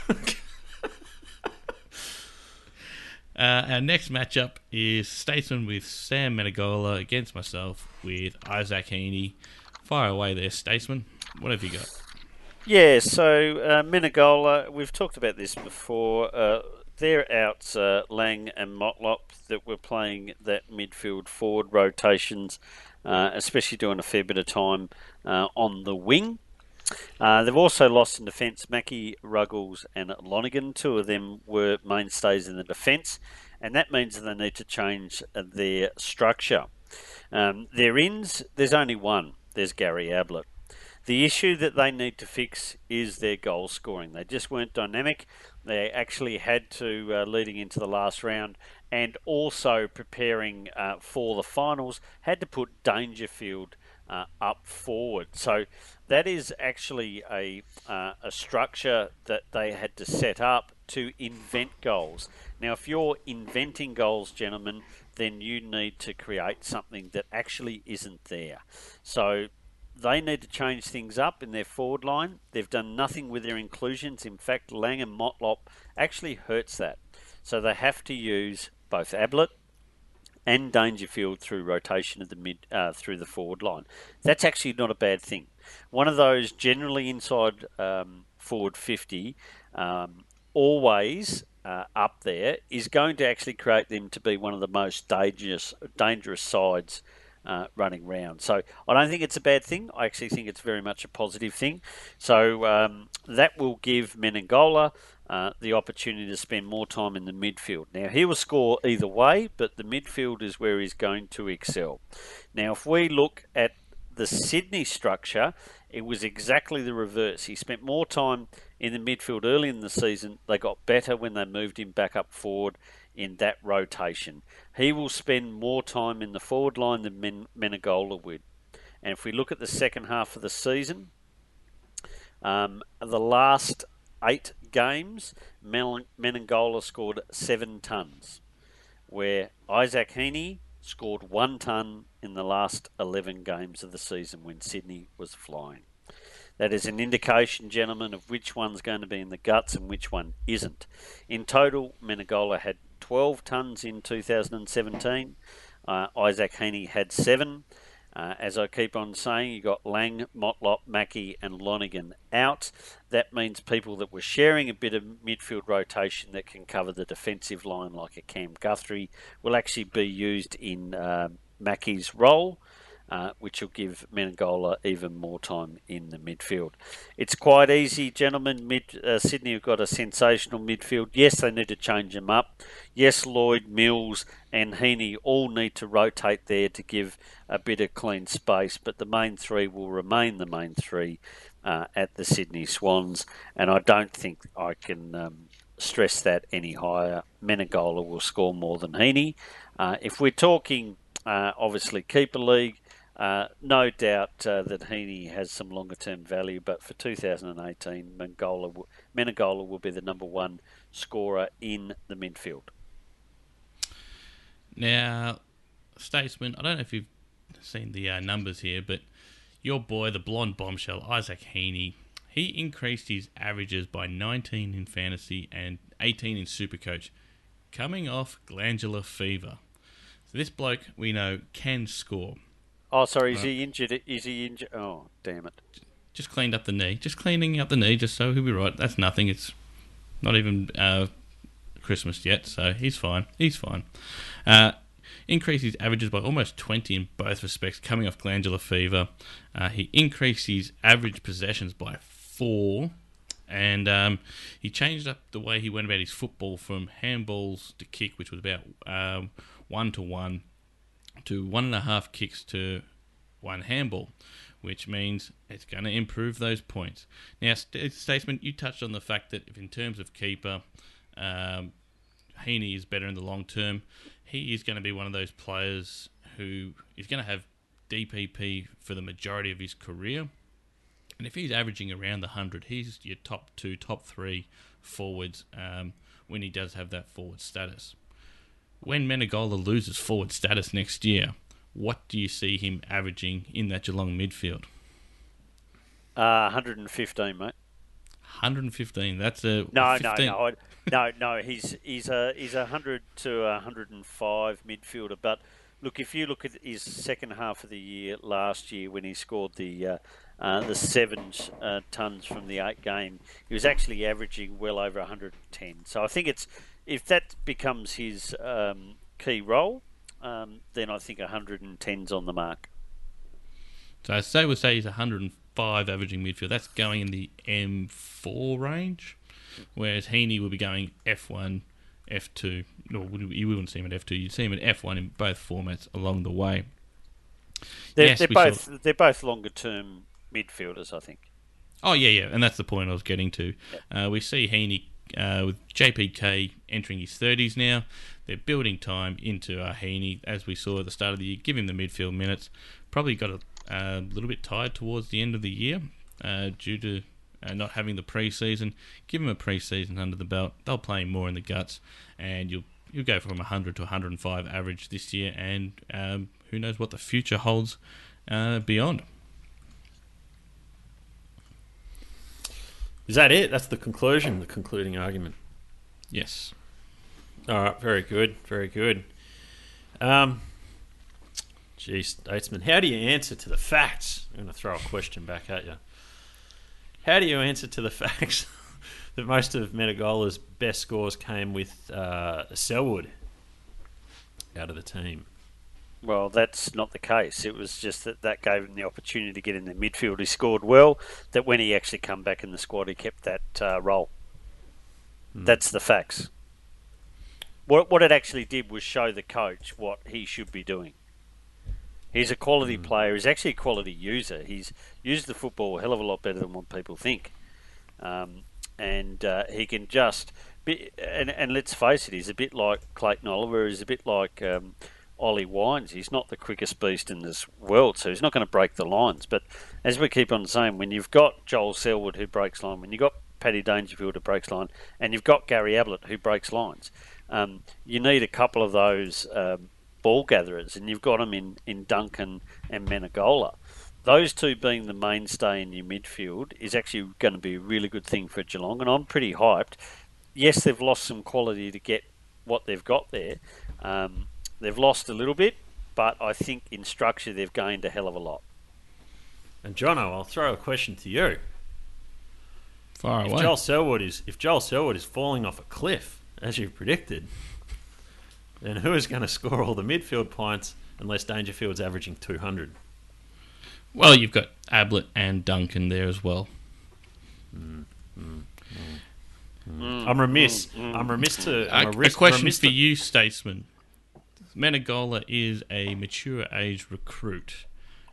Uh, our next matchup is Statesman with Sam Menegola against myself with Isaac Heaney. Fire away there, Statesman. What have you got? Yeah, so uh, Menegola, we've talked about this before. Uh, they're out uh, Lang and Motlop that were playing that midfield forward rotations, uh, especially doing a fair bit of time uh, on the wing. Uh, they've also lost in defence Mackie, Ruggles and Lonergan. Two of them were mainstays in the defence, and that means that they need to change their structure. Um, their ins, there's only one. There's Gary Ablett. The issue that they need to fix is their goal scoring. They just weren't dynamic. They actually had to, uh, leading into the last round, and also preparing uh, for the finals, had to put Dangerfield uh, up forward. So that is actually a uh, a structure that they had to set up to invent goals. Now, if you're inventing goals, gentlemen, then you need to create something that actually isn't there. So they need to change things up in their forward line. They've done nothing with their inclusions. In fact, Lang and Motlop actually hurts that. So they have to use both Ablett and Dangerfield through rotation of the mid uh, through the forward line. That's actually not a bad thing. One of those generally inside um, forward fifty, um, always uh, up there, is going to actually create them to be one of the most dangerous dangerous sides Uh, running round. So I don't think it's a bad thing. I actually think it's very much a positive thing. So um, that will give Menegola uh, the opportunity to spend more time in the midfield. Now, he will score either way, but the midfield is where he's going to excel. Now, if we look at the Sydney structure, it was exactly the reverse. He spent more time in the midfield early in the season. They got better when they moved him back up forward in that rotation. He will spend more time in the forward line than Men- Menegola would. And if we look at the second half of the season, um, the last eight games, Men- Menegola scored seven tons, where Isaac Heaney scored one ton in the last eleven games of the season when Sydney was flying. That is an indication, gentlemen, of which one's going to be in the guts and which one isn't. In total, Menegola had twelve tons in two thousand seventeen. Uh, Isaac Heaney had seven. Uh, as I keep on saying, you got Lang, Motlop, Mackie and Lonergan out. That means people that were sharing a bit of midfield rotation that can cover the defensive line, like a Cam Guthrie, will actually be used in uh, Mackie's role. Uh, which will give Menegola even more time in the midfield. It's quite easy, gentlemen. Mid, uh, Sydney have got a sensational midfield. Yes, they need to change them up. Yes, Lloyd, Mills and Heaney all need to rotate there to give a bit of clean space, but the main three will remain the main three uh, at the Sydney Swans, and I don't think I can um, stress that any higher. Menegola will score more than Heaney. Uh, if we're talking, uh, obviously, keeper league, Uh, no doubt uh, that Heaney has some longer-term value, but for two thousand eighteen, Menegola, Menegola will be the number one scorer in the midfield. Now, Statesman, I don't know if you've seen the uh, numbers here, but your boy, the blonde bombshell, Isaac Heaney, he increased his averages by nineteen in fantasy and eighteen in Supercoach, coming off glandular fever. So this bloke, we know, can score. Oh, sorry, is he injured? Is he injured? Oh, damn it. Just cleaned up the knee. Just cleaning up the knee, just so he'll be right. That's nothing. It's not even uh, Christmas yet, so he's fine. He's fine. Uh, increased his averages by almost twenty in both respects, coming off glandular fever. Uh, he increased his average possessions by four, and um, he changed up the way he went about his football from handballs to kick, which was about um, one to one, to one and a half kicks to one handball, which means it's going to improve those points. Now, Statesman, you touched on the fact that if in terms of keeper, um, Heaney is better in the long term. He is going to be one of those players who is going to have D P P for the majority of his career. And if he's averaging around the one hundred, he's your top two, top three forwards um, when he does have that forward status. When Menegola loses forward status next year, what do you see him averaging in that Geelong midfield? Uh, one hundred fifteen, mate. one hundred fifteen. That's a no, fifteen. no, no, no, no. He's he's a he's a hundred to a hundred and five midfielder. But look, if you look at his second half of the year last year when he scored the uh, uh, the seven uh, tons from the eight game, he was actually averaging well over one hundred ten. So I think it's if that becomes his um, key role, um, then I think one hundred ten's on the mark. So say we say he's one hundred five averaging midfield. That's going in the M four range, whereas Heaney will be going F one, F two. No, you wouldn't see him at F two. You'd see him at F one in both formats along the way. They're, yes, they're both saw... they're both longer term midfielders, I think. Oh yeah, yeah, and that's the point I was getting to. Yep. Uh, we see Heaney uh, with J P K entering his thirties now. They're building time into uh, Heaney, as we saw at the start of the year. Give him the midfield minutes. Probably got a a little bit tired towards the end of the year uh, due to uh, not having the pre-season. Give him a pre-season under the belt. They'll play him more in the guts, and you'll you'll go from one hundred to one hundred five average this year, and um, who knows what the future holds uh, beyond. Is that it? That's the conclusion, the concluding argument? Yes. All right, very good, very good. Um... Gee, Statesman, how do you answer to the facts? I'm going to throw a question back at you. How do you answer to the facts that most of Menegola's best scores came with uh, Selwood out of the team? Well, that's not the case. It was just that that gave him the opportunity to get in the midfield. He scored well, that when he actually come back in the squad, he kept that uh, role. Hmm. That's the facts. What, what it actually did was show the coach what he should be doing. He's a quality mm. player. He's actually a quality user. He's used the football a hell of a lot better than what people think. Um, and uh, he can just... Be, and, and let's face it, he's a bit like Clayton Oliver. He's a bit like um, Ollie Wines. He's not the quickest beast in this world, so he's not going to break the lines. But as we keep on saying, when you've got Joel Selwood who breaks line, when you've got Paddy Dangerfield who breaks line, and you've got Gary Ablett who breaks lines, um, you need a couple of those... Um, ball gatherers, and you've got them in, in Duncan and Menegola. Those two being the mainstay in your midfield is actually going to be a really good thing for Geelong, and I'm pretty hyped. Yes, they've lost some quality to get what they've got there. Um, they've lost a little bit, but I think in structure they've gained a hell of a lot. And Jono, I'll throw a question to you. Far if away. Joel Selwood is if Joel Selwood is falling off a cliff, as you predicted, then who is going to score all the midfield points unless Dangerfield's averaging two hundred? Well, you've got Ablett and Duncan there as well. Mm, mm, mm, mm. I'm remiss. Mm, I'm remiss to... I'm a, a, risk, a question remiss for to... you, Statesman. Menegola is a mature age recruit.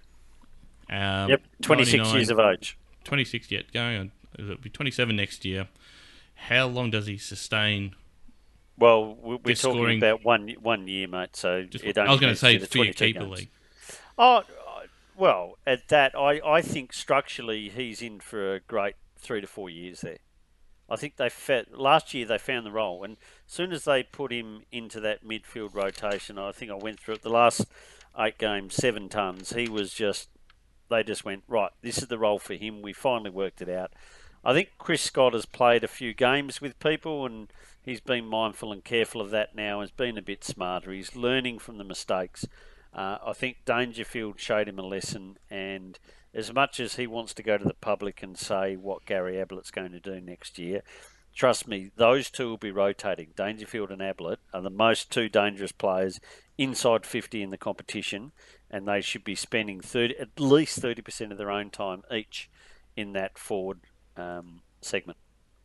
Um, yep, twenty-six years of age. twenty-six yet, going on. It'll be twenty-seven next year. How long does he sustain... Well, we're talking scoring... about one one year, mate. So Just, it I was going to say the for your keeper games. league. Oh, well, at that, I, I think structurally he's in for a great three to four years there. I think they fa- last year they found the role, and as soon as they put him into that midfield rotation, I think I went through it. The last eight games, seven tons. He was just. They just went right. This is the role for him. We finally worked it out. I think Chris Scott has played a few games with people, and he's been mindful and careful of that now. Has been a bit smarter. He's learning from the mistakes. Uh, I think Dangerfield showed him a lesson, and as much as he wants to go to the public and say what Gary Ablett's going to do next year, trust me, those two will be rotating. Dangerfield and Ablett are the most two dangerous players inside fifty in the competition, and they should be spending thirty, at least thirty percent of their own time each in that forward um, segment.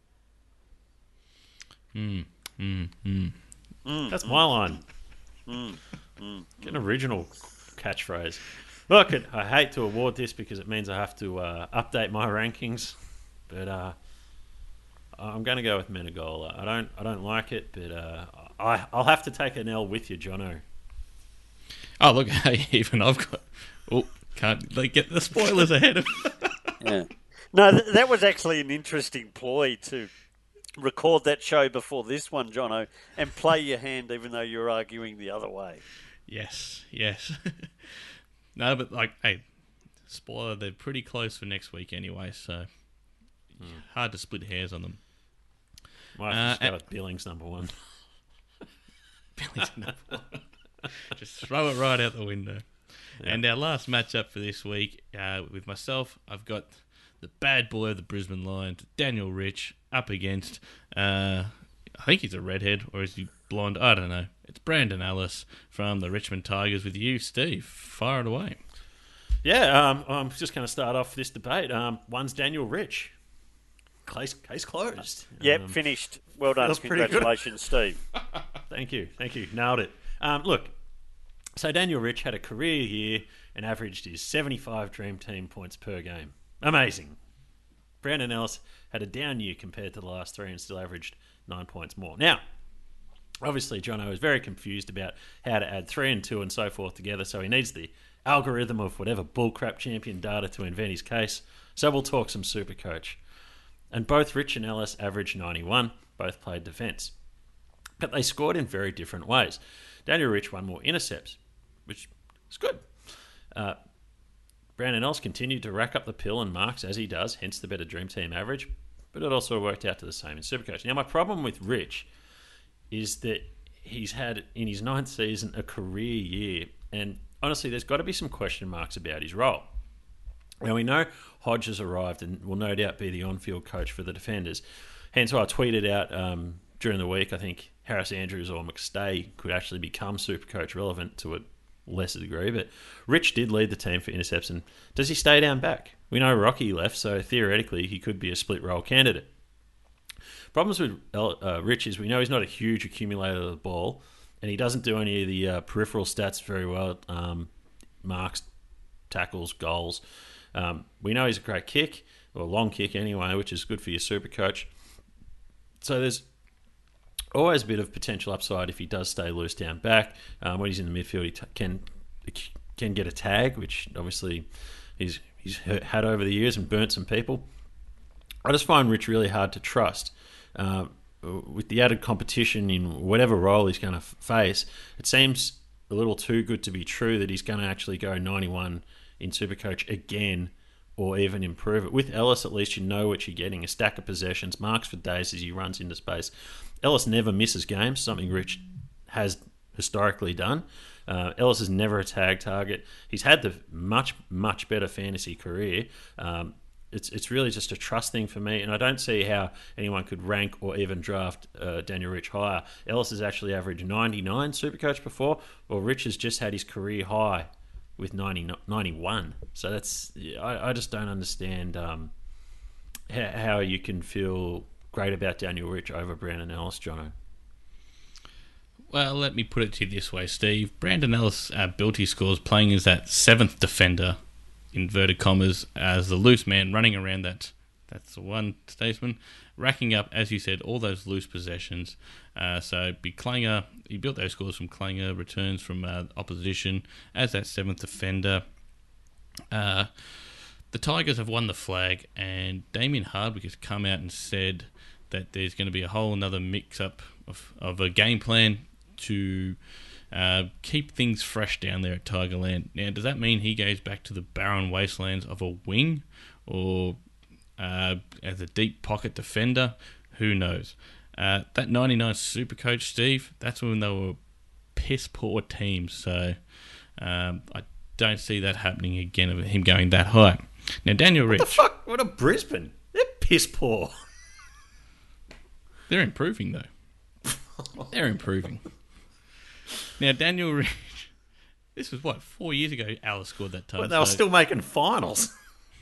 Mm, mm, mm. Mm, That's my line. Mm, mm, Get an original catchphrase. Look, I hate to award this because it means I have to uh, update my rankings, but uh, I'm going to go with Menegola. I don't, I don't like it, but uh, I, I'll have to take an L with you, Jono. Oh, look, hey, even I've got... Oh, can't like, get the spoilers ahead of... yeah. No, th- that was actually an interesting ploy to record that show before this one, Jono, and play your hand even though you're arguing the other way. Yes, yes. No, but like, hey, spoiler, they're pretty close for next week anyway, so mm. hard to split hairs on them. Might have to uh, start Billings number one. Billings number one. Just throw it right out the window. Yeah. And our last matchup for this week, uh, with myself, I've got the bad boy of the Brisbane Lions, Daniel Rich, up against, uh, I think he's a redhead, or is he blonde? I don't know. It's Brandon Ellis from the Richmond Tigers with you, Steve. Fire it away. Yeah, um, I'm just going to start off this debate. Um, one's Daniel Rich. Case, case closed. Yep, um, finished. Well done. Congratulations, Steve. Thank you. Thank you. Nailed it. Um, look, so Daniel Rich had a career year and averaged his seventy-five Dream Team points per game. Amazing. Brandon Ellis had a down year compared to the last three and still averaged nine points more. Now, obviously, Jono was very confused about how to add three and two and so forth together, so he needs the algorithm of whatever bullcrap champion data to invent his case. So we'll talk some Supercoach. And both Rich and Ellis averaged ninety-one, both played defence. But they scored in very different ways. Daniel Rich won more intercepts, which is good. Uh, Brandon Ellis continued to rack up the pill and marks as he does, hence the better Dream Team average, but it also worked out to the same in Supercoach. Now, my problem with Rich is that he's had, in his ninth season, a career year, and honestly, there's got to be some question marks about his role. Now, we know Hodge has arrived and will no doubt be the on-field coach for the defenders. Hence why I tweeted out um, during the week, I think Harris Andrews or McStay could actually become Supercoach relevant to a lesser degree. But Rich did lead the team for intercepts, and does he stay down back? We know Rocky left, so theoretically he could be a split-role candidate. Problems with uh, Rich is we know he's not a huge accumulator of the ball, and he doesn't do any of the uh, peripheral stats very well, um, marks, tackles, goals. Um, we know he's a great kick, or a long kick anyway, which is good for your super coach. So there's always a bit of potential upside if he does stay loose down back. Um, when he's in the midfield, he t- can can get a tag, which obviously he's he's had over the years and burnt some people. I just find Rich really hard to trust. Uh, with the added competition in whatever role he's going to f- face, it seems a little too good to be true that he's going to actually go ninety-one in Supercoach again, or even improve it. With Ellis, at least you know what you're getting: a stack of possessions, marks for days as he runs into space. Ellis never misses games, something Rich has historically done. Uh, Ellis is never a tag target. He's had the much, much better fantasy career. Um, it's it's really just a trust thing for me, and I don't see how anyone could rank or even draft uh, Daniel Rich higher. Ellis has actually averaged ninety-nine Supercoach before, while Rich has just had his career high with ninety, ninety-one. So that's I, I just don't understand um, how, how you can feel great about Daniel Rich over Brandon Ellis, Jono. Well, let me put it to you this way, Steve. Brandon Ellis uh, built his scores playing as that seventh defender, inverted commas, as the loose man running around that. That's the one statesman, racking up, as you said, all those loose possessions. Uh, so be Klanger, he built those scores from Klanger, returns from uh, opposition as that seventh defender. Uh, the Tigers have won the flag, and Damien Hardwick has come out and said that there's going to be a whole another mix-up of, of a game plan to uh, keep things fresh down there at Tigerland. Now, does that mean he goes back to the barren wastelands of a wing, or uh, as a deep pocket defender? Who knows? Uh, that ninety-nine Supercoach, Steve, that's when they were piss-poor teams, so um, I don't see that happening again, of him going that high. Now, Daniel Rich... What the fuck? What a Brisbane? They're piss-poor. They're improving, though. They're improving. Now, Daniel Rich... This was, what, four years ago Alice scored that time. But they were so still making finals.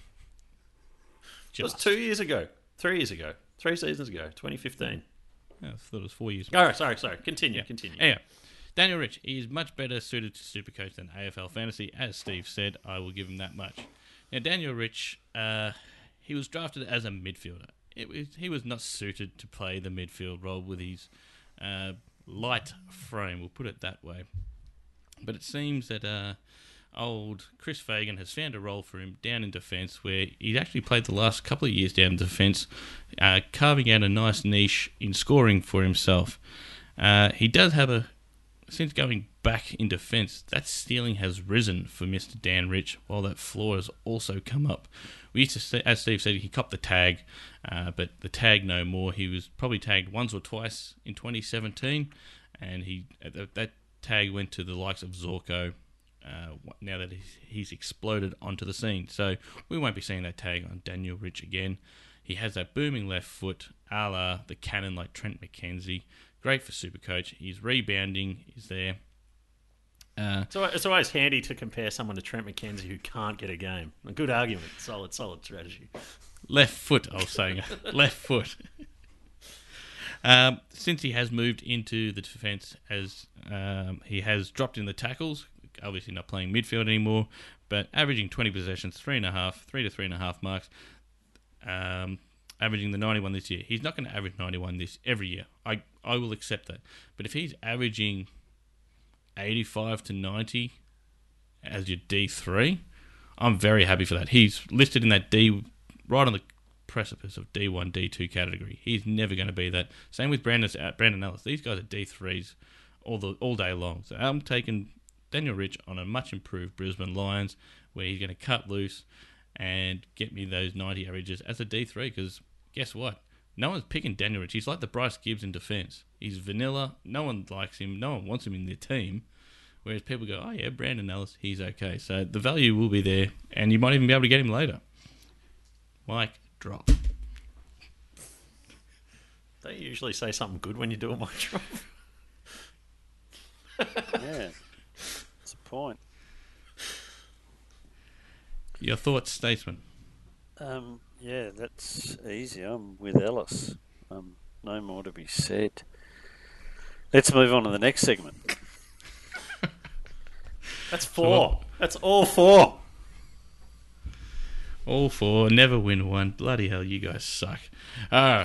Just. It was two years ago. Three years ago. Three seasons ago. twenty fifteen. I thought it was four years. Oh, sorry, sorry. Continue, yeah. continue. Anyway, Daniel Rich, he is much better suited to Supercoach than A F L Fantasy. As Steve said, I will give him that much. Now, Daniel Rich, uh, he was drafted as a midfielder. It was, he was not suited to play the midfield role with his uh, light frame, we'll put it that way. But it seems that uh, old Chris Fagan has found a role for him down in defence, where he's actually played the last couple of years down in defence, uh, carving out a nice niche in scoring for himself. Uh, he does have a, since going back in defence, that ceiling has risen for Mister Dan Rich, while that floor has also come up. We used to say, as Steve said, he copped the tag, uh, but the tag no more. He was probably tagged once or twice in twenty seventeen, and he that tag went to the likes of Zorko, uh, now that he's, he's exploded onto the scene. So we won't be seeing that tag on Daniel Rich again. He has that booming left foot, a la the cannon like Trent McKenzie. Great for Supercoach. He's rebounding. He's there. Uh, so it's always handy to compare someone to Trent McKenzie who can't get a game. A good argument. Solid, solid strategy. Left foot, I was saying. Left foot. Um, since he has moved into the defence, as um, he has dropped in the tackles, obviously not playing midfield anymore, but averaging twenty possessions, three and a half, three to three and a half marks, um, averaging the ninety-one this year. He's not going to average ninety-one this every year. I I will accept that. But if he's averaging eighty-five to ninety as your D three, I'm very happy for that. He's listed in that D, right on the precipice of D one, D two category. He's never going to be that. Same with Brandon, uh, Brandon Ellis. These guys are D threes all the all day long. So I'm taking Daniel Rich on a much improved Brisbane Lions, where he's going to cut loose and get me those ninety averages as a D three, because guess what? No one's picking Daniel Rich. He's like the Bryce Gibbs in defence. He's vanilla. No one likes him. No one wants him in their team. Whereas people go, oh yeah, Brandon Ellis, he's okay. So the value will be there, and you might even be able to get him later. Mic drop. Don't you usually say something good when you do a mic drop? Yeah, that's a point. Your thoughts, Statesman? Um, yeah, that's easy. I'm with Ellis. Um, no more to be said. Let's move on to the next segment. That's four. That's all four. All four. Never win one. Bloody hell, you guys suck. Uh,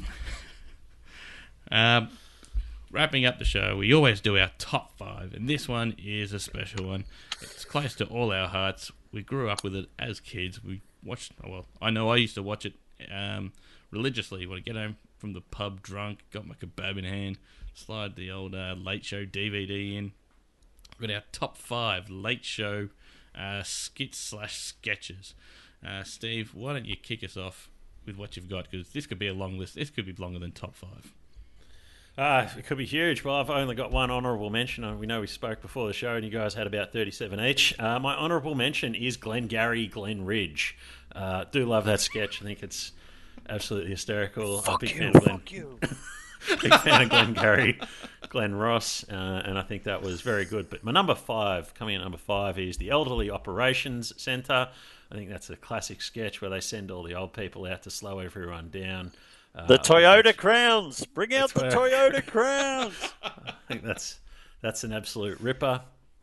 um, wrapping up the show, we always do our top five, and this one is a special one. It's close to all our hearts. We grew up with it as kids. We watched, well, I know I used to watch it um, religiously. When I get home from the pub drunk, got my kebab in hand, slide the old uh, Late Show D V D in. We've got our top five Late Show uh, skits slash sketches. Uh, Steve, why don't you kick us off with what you've got? Because this could be a long list. This could be longer than top five. Uh, it could be huge. Well, I've only got one honourable mention. We know we spoke before the show and you guys had about thirty-seven each. Uh, my honourable mention is Glengarry Glen Ridge. Uh, do love that sketch. I think it's absolutely hysterical. Fuck big you, fan of Glenn, fuck you. big fan of Glengarry, Glenn Ross, uh, and I think that was very good. But my number five, coming in at number five, is the Elderly Operations Centre. I think that's a classic sketch where they send all the old people out to slow everyone down. Uh, The Toyota Crowns. Bring out the Toyota- Toyota Crowns. I think that's that's an absolute ripper.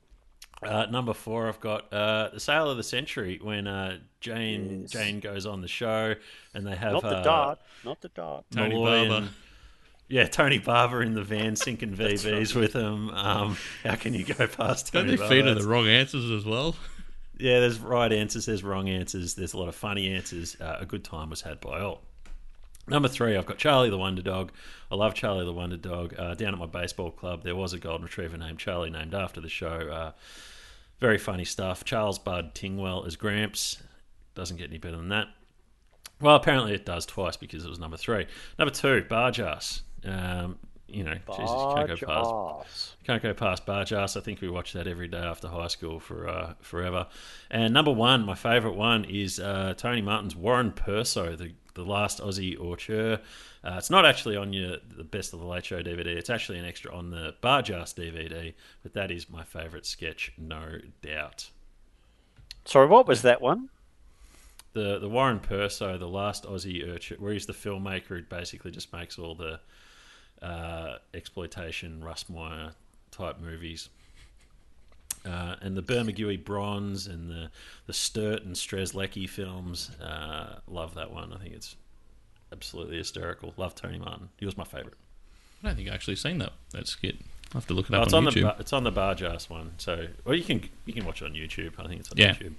Uh, number four, I've got uh, the Sale of the Century, when uh, Jane Yes. Jane goes on the show and they have Not the uh, dart. Not the dart. Tony Malloy Barber. and- yeah, Tony Barber in the van sinking V Bs with him. Um, how can you go past Don't Tony they Barber? feed her That's- the wrong answers as well? Yeah, there's right answers, there's wrong answers, there's a lot of funny answers. Uh, a good time was had by all. Number three, I've got Charlie the Wonder Dog. I love Charlie the Wonder Dog. Uh, down at my baseball club, there was a golden retriever named Charlie, named after the show. Uh, very funny stuff. Charles Bud Tingwell as Gramps. Doesn't get any better than that. Well, apparently it does twice because it was number three. Number two, Bargearse. Um, you know, Jesus, you can't go past Bargearse. can't go past Bargearse. I think we watched that every day after high school for uh, forever. And number one, my favourite one, is uh, Tony Martin's Warren Perso, the the last Aussie auteur. Uh, it's not actually on your the Best of the Late Show D V D. It's actually an extra on the Bargearse D V D. But that is my favourite sketch, no doubt. Sorry, what was that one? The the Warren Perso, the last Aussie auteur, where he's the filmmaker who basically just makes all the uh, exploitation, Russ Meyer type movies. Uh, and the Bermagui Bronze and the, the Sturt and Strzelecki films. Uh, love that one. I think it's absolutely hysterical. Love Tony Martin. He was my favourite. I don't think I've actually seen that, that skit. I'll have to look it Oh, up it's on, on YouTube. the Bar- it's on the Barjas one. So, well, you can you can watch it on YouTube. I think it's on Yeah. YouTube.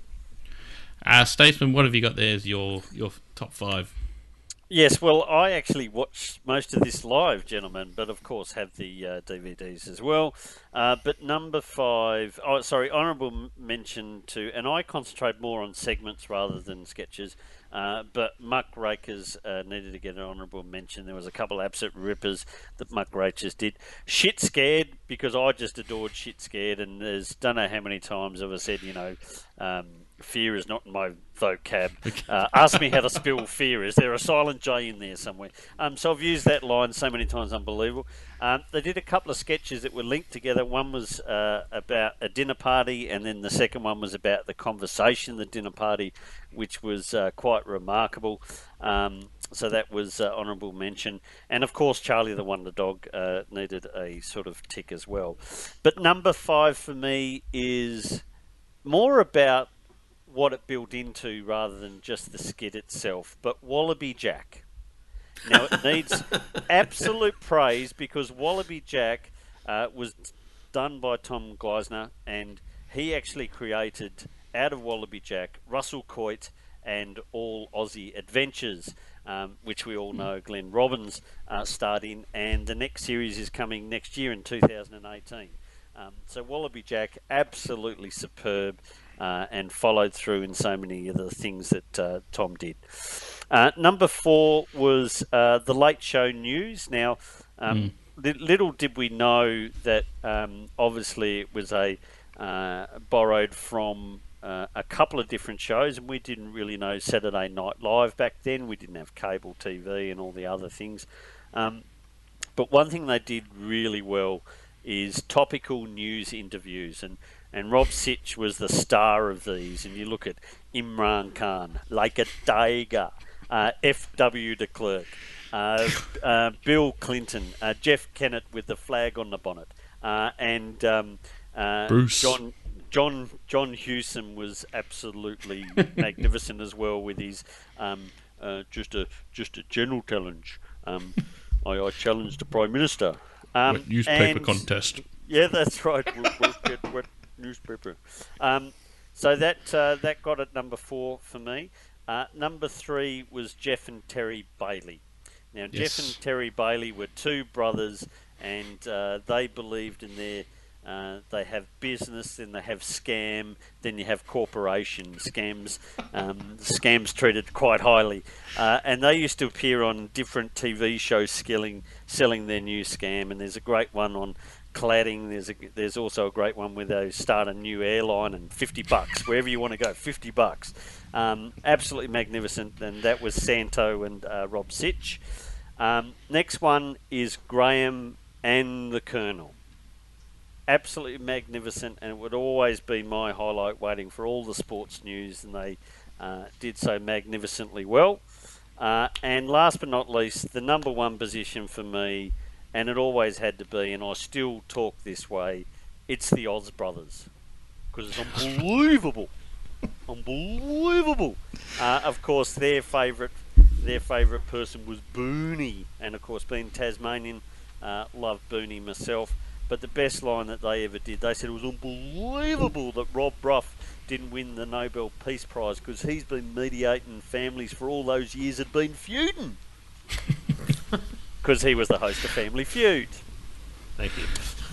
Uh, Statesman, what have you got there as your, your top five? Yes, well, I actually watched most of this live, gentlemen, but of course have the uh, D V Ds as well. Uh, but number five, oh, sorry, honourable mention to, and I concentrate more on segments rather than sketches, uh, but Muckrakers uh, needed to get an honourable mention. There was a couple of absolute rippers that Muckrakers did. Shit Scared, because I just adored Shit Scared, and there's don't know how many times I've said, you know, um, fear is not in my vocab. Uh, ask me how to spell fear. Is there a silent J in there somewhere? Um, so I've used that line so many times, unbelievable. Um, they did a couple of sketches that were linked together. One was uh, about a dinner party, and then the second one was about the conversation, the dinner party, which was uh, quite remarkable. Um, so that was uh, honourable mention. And of course, Charlie the Wonder Dog uh, needed a sort of tick as well. But number five for me is more about what it built into rather than just the skit itself, but Wallaby Jack. Now, it needs absolute praise because Wallaby Jack uh, was done by Tom Gleisner, and he actually created, out of Wallaby Jack, Russell Coight and All Aussie Adventures, um, which we all know Glenn Robbins uh, starred in, and the next series is coming next year in two thousand eighteen. Um, so Wallaby Jack, absolutely superb. Uh, and followed through in so many of the things that uh, Tom did. Uh, number four was uh, The Late Show News. Now, um, mm. li- little did we know that um, obviously it was a uh, borrowed from uh, a couple of different shows, and we didn't really know Saturday Night Live back then. We didn't have cable T V and all the other things. Um, but one thing they did really well is topical news interviews, and And Rob Sitch was the star of these. And you look at Imran Khan, like a tiger, uh, F W de Klerk, uh, uh, Bill Clinton, uh, Jeff Kennett with the flag on the bonnet, uh, and um, uh, Bruce. John John John Hewson was absolutely magnificent as well with his um, uh, just a just a general challenge. Um, I, I challenged the Prime Minister. Um, wet newspaper and, contest. Yeah, that's right. We'll, we'll get wet newspaper. Um, so that uh, that got at number four for me. Uh, number three was Jeff and Terry Bailey. Now, Yes. Jeff and Terry Bailey were two brothers, and uh, they believed in their. Uh, they have business, then they have scam, then you have corporation scams. Um, scams treated quite highly, uh, and they used to appear on different T V shows, selling selling their new scam. And there's a great one on cladding. There's a, there's also a great one where they start a new airline and fifty bucks wherever you want to go, fifty bucks. Um, absolutely magnificent, and that was Santo and uh, Rob Sitch. Um, next one is Graham and the Colonel. Absolutely magnificent, and it would always be my highlight, waiting for all the sports news, and they uh, did so magnificently well. Uh, and last but not least, the number one position for me, and it always had to be, and I still talk this way, it's the Oz Brothers, because it's unbelievable, unbelievable. Uh, of course, their favourite, their favourite person was Booney, and of course, being Tasmanian, uh, loved Booney myself. But the best line that they ever did, they said it was unbelievable that Rob Ruff didn't win the Nobel Peace Prize because he's been mediating families for all those years had been feuding. Because he was the host of Family Feud. Thank you.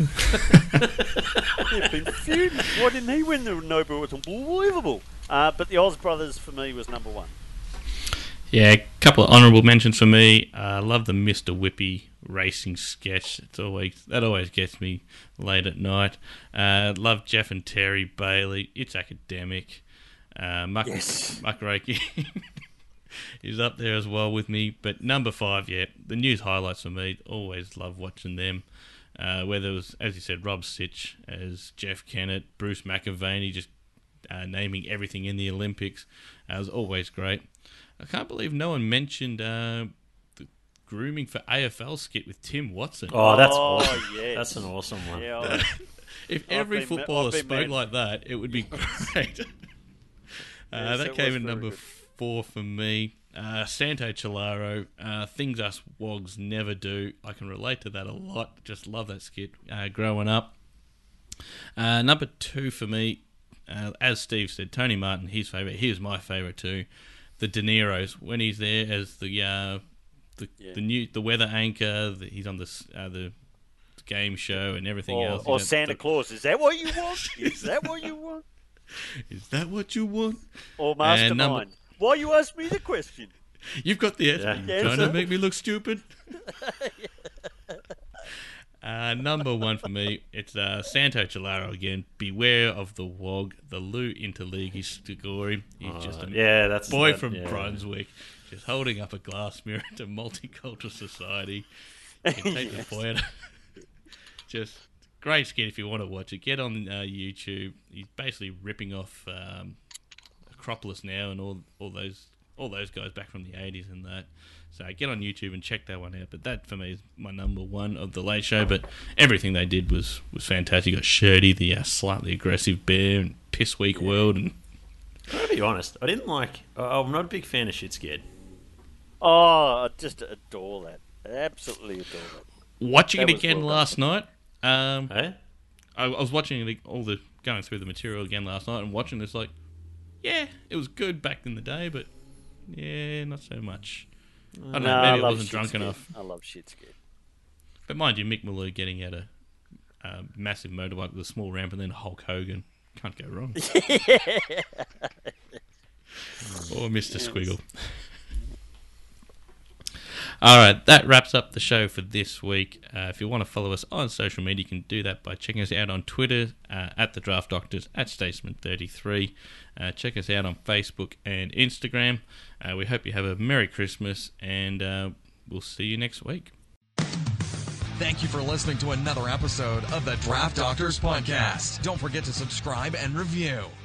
He'd been feuding. Why didn't he win the Nobel? It was unbelievable. Uh, but the Oz Brothers for me was number one. Yeah, a couple of honourable mentions for me. I uh, love the Mister Whippy racing sketch. It's always that always gets me late at night. Uh, love Jeff and Terry Bailey. It's academic. Uh, Muck, Yes. Muckrake is up there as well with me. But number five, yeah, the news highlights for me. Always love watching them. Uh, whether it was, as you said, Rob Sitch as Jeff Kennett, Bruce McAvaney just uh, naming everything in the Olympics. Uh, it was always great. I can't believe no one mentioned uh, the grooming for A F L skit with Tim Watson. Oh, that's Oh, awesome. yes. That's an awesome one. Yeah, I- If I've every been- footballer I've been spoke mad. like that, it would be great. uh, Yes, that it came was in very number good. four for me. Uh, Santo Chilaro, uh, things us wogs never do. I can relate to that a lot. Just love that skit uh, growing up. Uh, number two for me, uh, as Steve said, Tony Martin, his favourite. He was my favourite too. The De Niro's, when he's there as the uh, the Yeah. the new the weather anchor. The, he's on the uh, the game show and everything Or, else. or He's at Santa the- Claus. Is that what you want? Is that what you want? Is that what you want? Or And number- Mastermind? Why you ask me the question? You've got the answer. Yeah. You're Yes, trying to sir. make me look stupid. uh, number one for me, it's uh, Santo Chilaro again. Beware of the wog, the Lou Interleague story. He's Oh, just a yeah, that's boy that- from yeah. Brunswick, just holding up a glass mirror to multicultural society. You can take the point. Just great skit if you want to watch it. Get on uh, YouTube. He's basically ripping off um, Acropolis Now and all all those all those guys back from the eighties and that. So get on YouTube and check that one out. But that for me is my number one of the Late Show. But everything they did was was fantastic. You got Shirty, the uh, slightly aggressive bear, and Piss Week World, and I'll be honest, I didn't like. uh, I'm not a big fan of Shit Scared. Oh, I just adore that. Absolutely adore that. watching That it was again well done. last night. Um, Hey, I, I was watching it, all the going through the material again last night and watching this like, yeah, it was good back in the day, but yeah, not so much. I don't know, No, I maybe I love wasn't Shit drunk Scared. enough. I love Shit Scared. But mind you, Mick Malou getting out a, a massive motorbike with a small ramp and then Hulk Hogan. Can't go wrong. Or Mister Squiggle. All right, that wraps up the show for this week. Uh, if you want to follow us on social media, you can do that by checking us out on Twitter, uh, at The Draft Doctors, at Statesman thirty-three. Uh, check us out on Facebook and Instagram. Uh, we hope you have a Merry Christmas, and uh, we'll see you next week. Thank you for listening to another episode of the Draft Doctors Podcast. Don't forget to subscribe and review.